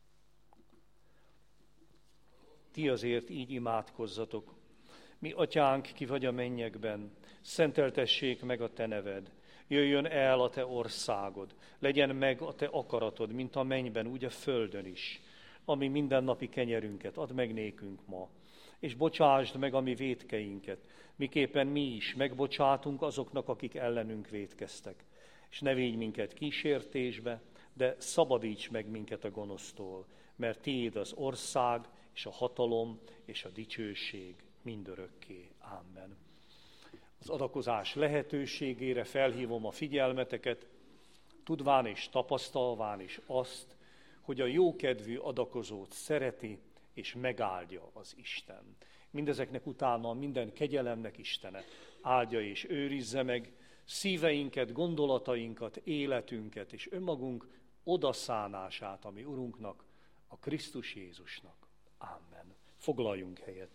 Ti azért így imádkozzatok. Mi, atyánk, ki vagy a mennyekben, szenteltessék meg a te neved. Jöjjön el a te országod, legyen meg a te akaratod, mint a mennyben, úgy a földön is. Ami mindennapi kenyerünket add meg nékünk ma, és bocsásd meg a mi vétkeinket, miképpen mi is megbocsátunk azoknak, akik ellenünk vétkeztek. És ne védj minket kísértésbe, de szabadíts meg minket a gonosztól, mert tiéd az ország, és a hatalom, és a dicsőség mindörökké. Amen. Az adakozás lehetőségére felhívom a figyelmeteket, tudván és tapasztalván is azt, hogy a jókedvű adakozót szereti és megáldja az Isten. mindezeknek utána minden kegyelemnek Istene áldja és őrizze meg szíveinket, gondolatainkat, életünket és önmagunk odaszánását a mi Urunknak, a Krisztus Jézusnak. Amen. Foglaljunk helyet.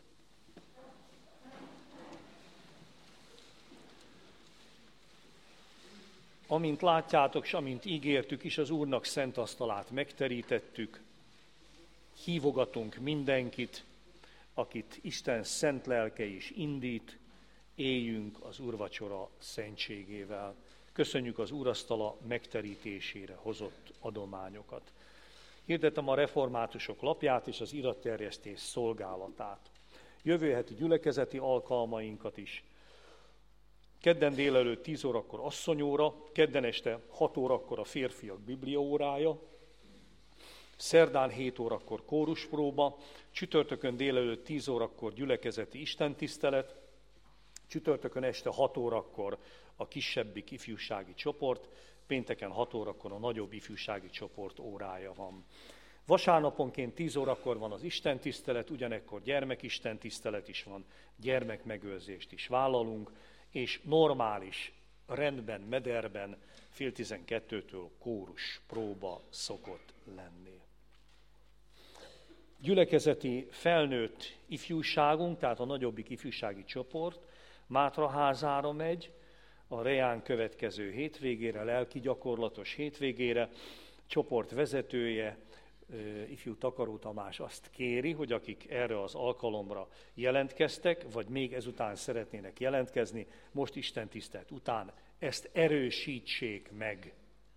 Amint látjátok, és amint ígértük is, az Úrnak szent asztalát megterítettük, hívogatunk mindenkit, akit Isten szent lelke is indít, éljünk az úrvacsora szentségével. Köszönjük az úrasztala megterítésére hozott adományokat. Hirdetem a reformátusok lapját és az iratterjesztés szolgálatát. Jövő heti gyülekezeti alkalmainkat is. Kedden délelőtt tíz órakor asszonyóra, kedden este hat órakor a férfiak bibliaórája, szerdán hét órakor kóruspróba, csütörtökön délelőtt tíz órakor gyülekezeti istentisztelet, csütörtökön este hat órakor a kisebbik ifjúsági csoport, pénteken hat órakor a nagyobb ifjúsági csoport órája van. Vasárnaponként tíz órakor van az istentisztelet, ugyanekkor gyermekistentisztelet is van, gyermekmegőrzést is vállalunk, és normális, rendben, mederben fél tizenkettőtől kórus próba szokott lenni. Gyülekezeti felnőtt ifjúságunk, tehát a nagyobbik ifjúsági csoport Mátraházára megy, a Reán következő hétvégére, lelki gyakorlatos hétvégére. Csoport vezetője, ifjú Takaró Tamás azt kéri, hogy akik erre az alkalomra jelentkeztek, vagy még ezután szeretnének jelentkezni, most istentisztelet után ezt erősítsék meg.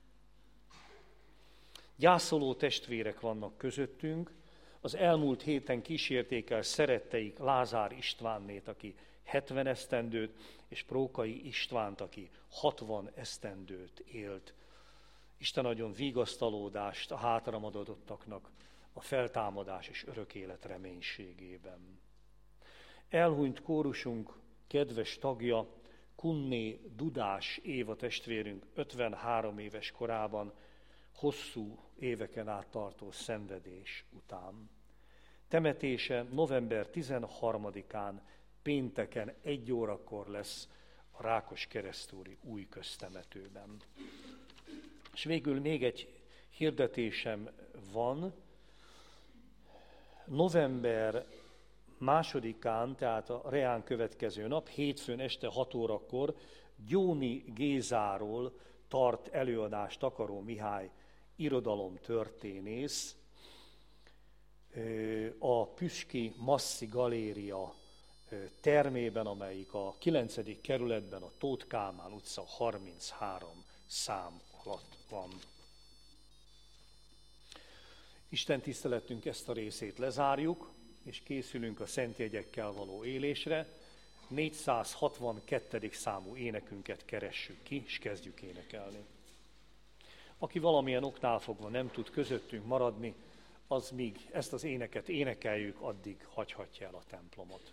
Gyászoló testvérek vannak közöttünk, az elmúlt héten kísérték el szeretteik Lázár Istvánnét, aki hetven esztendőt, és Prókai Istvánt, aki hatvan esztendőt élt. Isten adjon vigasztalódást a hátramaradottaknak a feltámadás és örök élet reménységében. Elhunyt kórusunk kedves tagja, Kunné Dudás Éva testvérünk ötvenhárom éves korában, hosszú éveken át tartó szenvedés után. Temetése november tizenharmadikán, pénteken egy órakor lesz a Rákoskeresztúri új köztemetőben. És végül még egy hirdetésem van. November másodikán, tehát a reán következő nap, hétfőn este hat órakor Gyóni Gézáról tart előadást Takaró Mihály irodalomtörténész a Püski Masszi Galéria termében, amelyik a kilencedik kerületben a Tóth Kálmán utca harminchárom szám alatt van. Isten tiszteletünk ezt a részét lezárjuk, és készülünk a szentjegyekkel való élésre. négyszázhatvankettő számú énekünket keressük ki, és kezdjük énekelni. Aki valamilyen oknál fogva nem tud közöttünk maradni, az míg ezt az éneket énekeljük, addig hagyhatja el a templomot.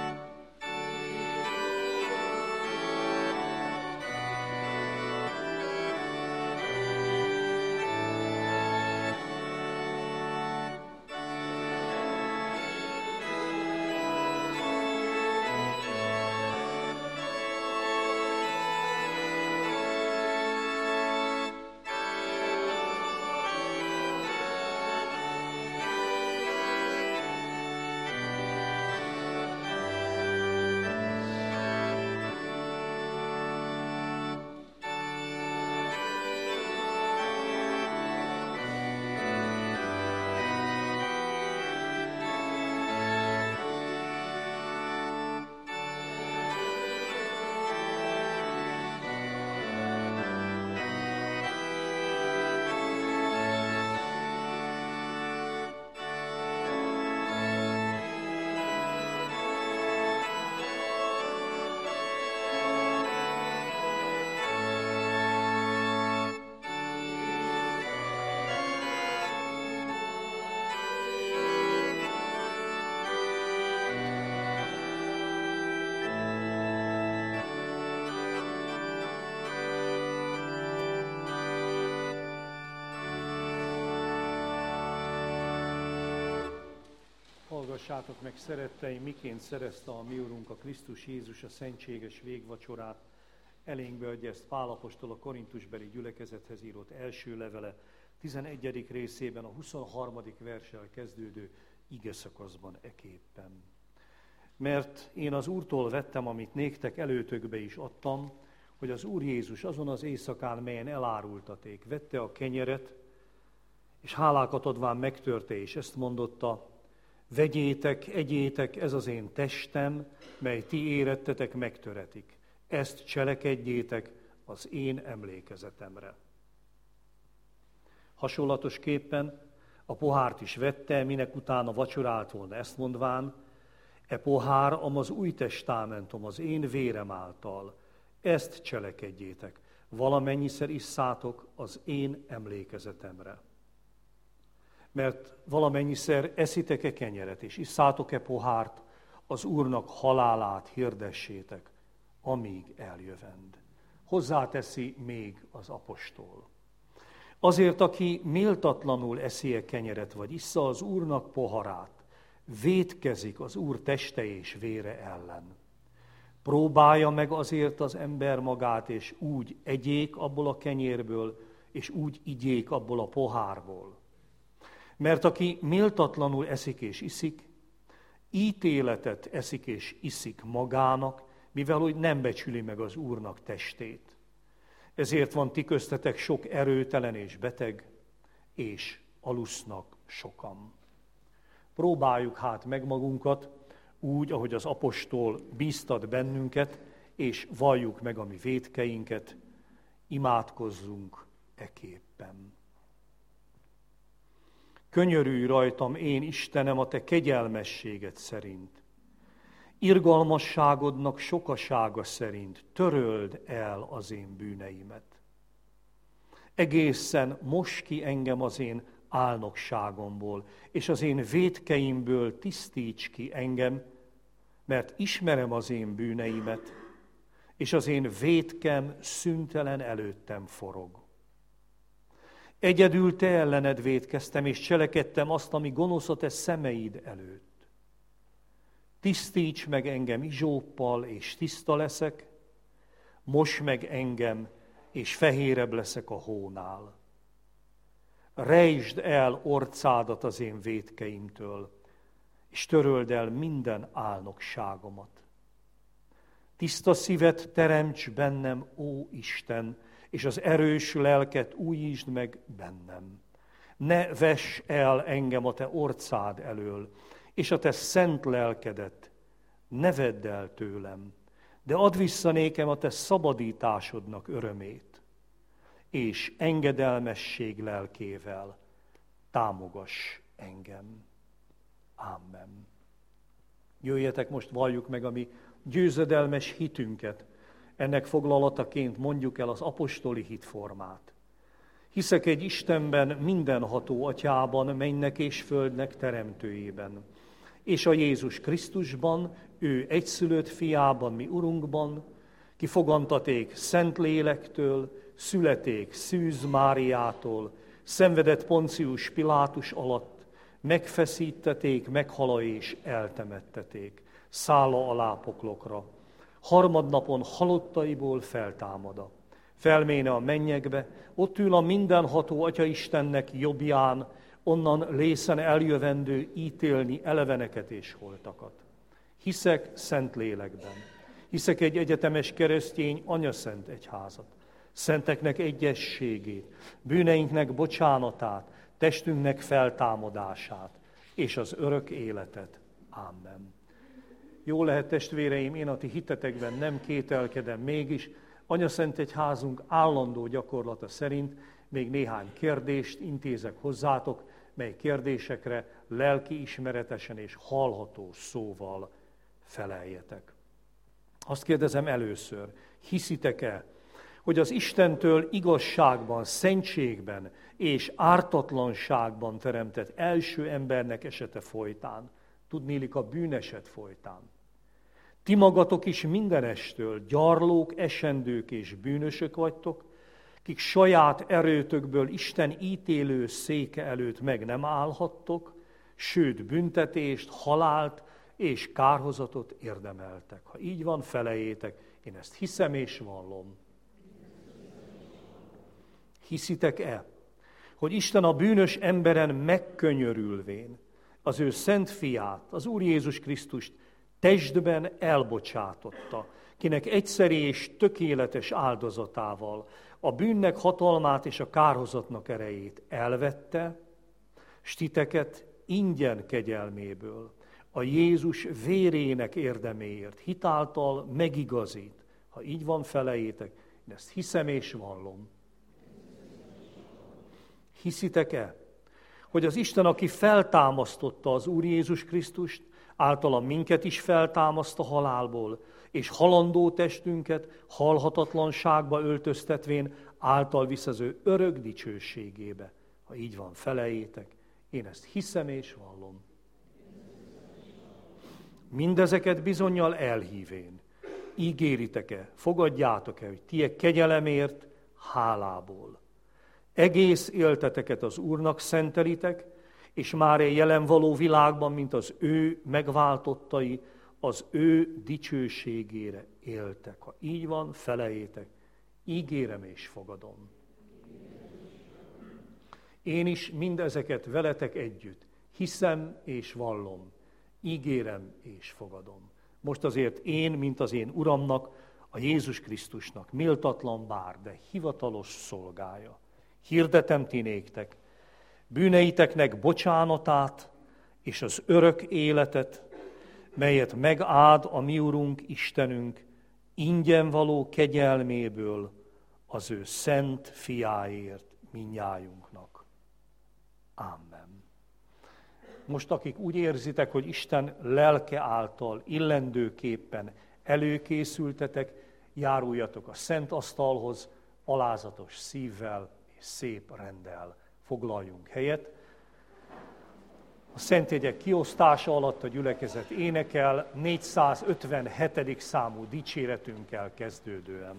Thank you. Hallgassátok meg, szeretteim, miként szerezte a mi Urunk, a Krisztus Jézus a szentséges végvacsorát. Elénkbe adja ezt Pál apostol a korintusbeli gyülekezethez írott első levele, tizenegyedik részében, a huszonharmadik verssel kezdődő igeszakaszban eképpen. Mert én az Úrtól vettem, amit néktek előtökbe is adtam, hogy az Úr Jézus azon az éjszakán, melyen elárultaték, vette a kenyeret, és hálákat adván megtörte, és ezt mondotta: vegyétek, egyétek, ez az én testem, mely ti érettetek megtöretik. Ezt cselekedjétek az én emlékezetemre. Hasonlatosképpen a pohárt is vette, minek utána vacsorált volna, ezt mondván: e pohár, am az új testámentum az én vérem által, ezt cselekedjétek, valamennyiszer isszátok az én emlékezetemre. Mert valamennyiszer eszitek-e kenyeret, és isszátok-e pohárt, az Úrnak halálát hirdessétek, amíg eljövend. Hozzáteszi még az apostol. Azért, aki méltatlanul eszi-e kenyeret, vagy issza az Úrnak poharát, vétkezik az Úr teste és vére ellen. Próbálja meg azért az ember magát, és úgy egyék abból a kenyérből, és úgy igyék abból a pohárból. Mert aki méltatlanul eszik és iszik, ítéletet eszik és iszik magának, mivel hogy nem becsüli meg az Úrnak testét. Ezért van ti köztetek sok erőtelen és beteg, és alusznak sokan. Próbáljuk hát meg magunkat úgy, ahogy az apostol bíztat bennünket, és valljuk meg a mi vétkeinket, imádkozzunk eképpen. Könyörülj rajtam, én Istenem, a te kegyelmességed szerint. Irgalmasságodnak sokasága szerint töröld el az én bűneimet. Egészen mos ki engem az én álnokságomból, és az én vétkeimből tisztíts ki engem, mert ismerem az én bűneimet, és az én vétkem szüntelen előttem forog. Egyedül te ellened vétkeztem, és cselekedtem azt, ami gonosz a te szemeid előtt. Tisztíts meg engem izsóppal, és tiszta leszek, mos meg engem, és fehérebb leszek a hónál. Rejtsd el orcádat az én vétkeimtől, és töröld el minden álnokságomat. Tiszta szívet teremts bennem, ó Isten, és az erős lelket újítsd meg bennem. Ne vess el engem a te orcád elől, és a te szent lelkedet ne vedd el tőlem, de add vissza nékem a te szabadításodnak örömét, és engedelmesség lelkével támogass engem. Amen. Jöjjetek, most valljuk meg a mi győzedelmes hitünket. Ennek foglalataként mondjuk el az apostoli hitformát. Hiszek egy Istenben, mindenható Atyában, mennek és földnek teremtőjében, és a Jézus Krisztusban, ő egyszülött fiában, mi Urunkban, ki fogantaték Szent Lélektől, születék Szűz Máriától, szenvedett Poncius Pilátus alatt, megfeszítették, meghala és eltemetteték, szála alá poklokra. Harmadnapon halottaiból feltámada. Felméne a mennyekbe, ott ül a mindenható Atya Istennek jobbján, onnan lészen eljövendő ítélni eleveneket és holtakat. Hiszek szent lélekben. Hiszek egy egyetemes keresztény anyaszent egyházat. Szenteknek egyességét, bűneinknek bocsánatát, testünknek feltámadását, és az örök életet. Amen. Jó lehet, testvéreim, én a ti hitetekben nem kételkedem, mégis anyaszent egyházunk állandó gyakorlata szerint még néhány kérdést intézek hozzátok, mely kérdésekre lelkiismeretesen és hallható szóval feleljetek. Azt kérdezem először, hiszitek-e, hogy az Istentől igazságban, szentségben és ártatlanságban teremtett első embernek esete folytán, tudnélik a bűneset folytán, ti magatok is mindenestől gyarlók, esendők és bűnösök vagytok, kik saját erőtökből Isten ítélő széke előtt meg nem állhattok, sőt büntetést, halált és kárhozatot érdemeltek. Ha így van, feleljétek, én ezt hiszem és vallom. Hiszitek-e, hogy Isten a bűnös emberen megkönyörülvén az ő szent fiát, az Úr Jézus Krisztust testben elbocsátotta, kinek egyszeri és tökéletes áldozatával a bűnnek hatalmát és a kárhozatnak erejét elvette, s titeket ingyen kegyelméből, a Jézus vérének érdeméért hitáltal megigazít. Ha így van, feleljétek, én ezt hiszem és vallom. Hiszitek-e, hogy az Isten, aki feltámasztotta az Úr Jézus Krisztust, általa minket is feltámaszt a halálból, és halandó testünket halhatatlanságba öltöztetvén által visz az ő örök dicsőségébe. Ha így van, feleljétek, én ezt hiszem és vallom. Mindezeket bizonnyal elhívén, ígéritek-e, fogadjátok-e, hogy ti kegyelemért hálából egész élteteket az Úrnak szentelitek, és már egy jelen való világban, mint az ő megváltottai, az ő dicsőségére éltek. Ha így van, feleljétek, ígérem és fogadom. Én is mindezeket veletek együtt hiszem és vallom, ígérem és fogadom. Most azért én, mint az én Uramnak, a Jézus Krisztusnak méltatlan bár, de hivatalos szolgája. Hirdetem ti néktek, bűneiteknek bocsánatát és az örök életet, melyet megáld a mi Urunk, Istenünk, ingyen való kegyelméből az ő szent fiáért mindnyájunknak. Amen. Most, akik úgy érzitek, hogy Isten lelke által illendőképpen előkészültetek, járuljatok a szent asztalhoz alázatos szívvel és szép renddel. Foglaljunk helyet. A szentjegyek kiosztása alatt a gyülekezet énekel négyszázötvenhetedik számú dicséretünkkel kezdődően.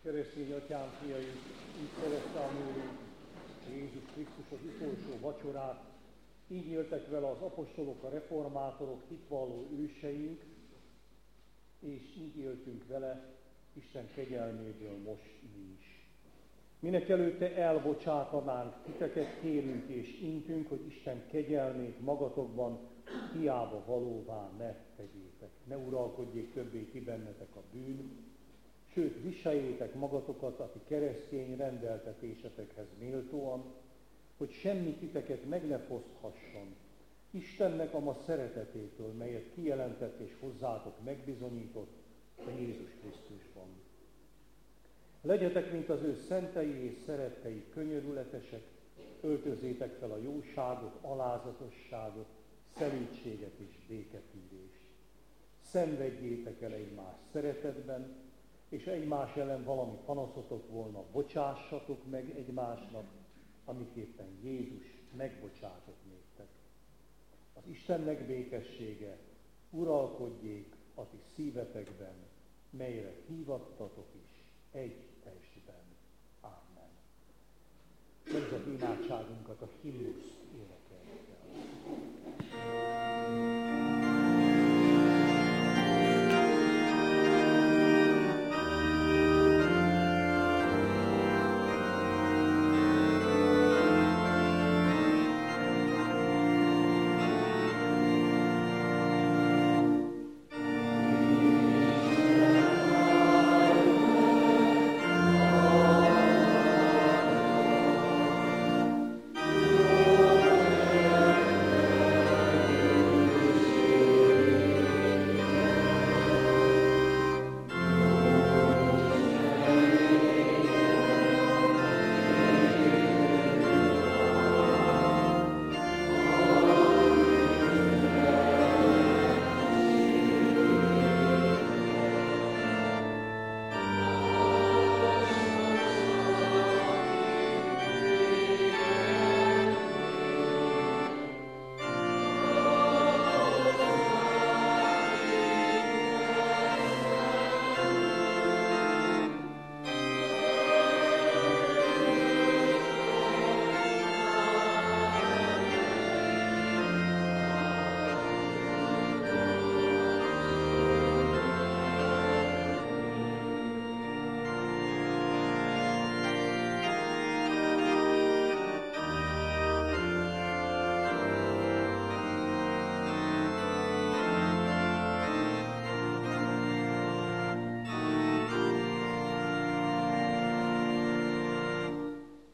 keresztény atyám, fiaim, így szerezszámolunk Jézus Krisztus az utolsó vacsorát. Így éltek vele az apostolok, a reformátorok, hitvalló őseink, és így éltünk vele Isten kegyelméből most mi is. Minek előtte elbocsátanánk titeket, kérünk és intünk, hogy Isten kegyelmét magatokban hiába valóvá ne tegyétek. Ne uralkodjék többé ti bennetek a bűn, sőt, viseljétek magatokat a ti keresztény rendeltetésetekhez méltóan, hogy semmi titeket meg ne foszthasson Istennek a ma szeretetétől, melyet kijelentett és hozzátok megbizonyított a Jézus Krisztusban. Legyetek, mint az ő szentei és szerettei, könyörületesek, öltözzétek fel a jóságot, alázatosságot, szelídséget és béketűrést. Szenvedjétek el egymást szeretetben, és egymás ellen valami panaszotok volna, bocsássatok meg egymásnak, amiképpen Jézus megbocsátott néktek. Az Istennek békessége uralkodjék a ti szívetekben, melyre hívattatok is egy testben. Amen. Nemzeti imádságunkat, a himnusz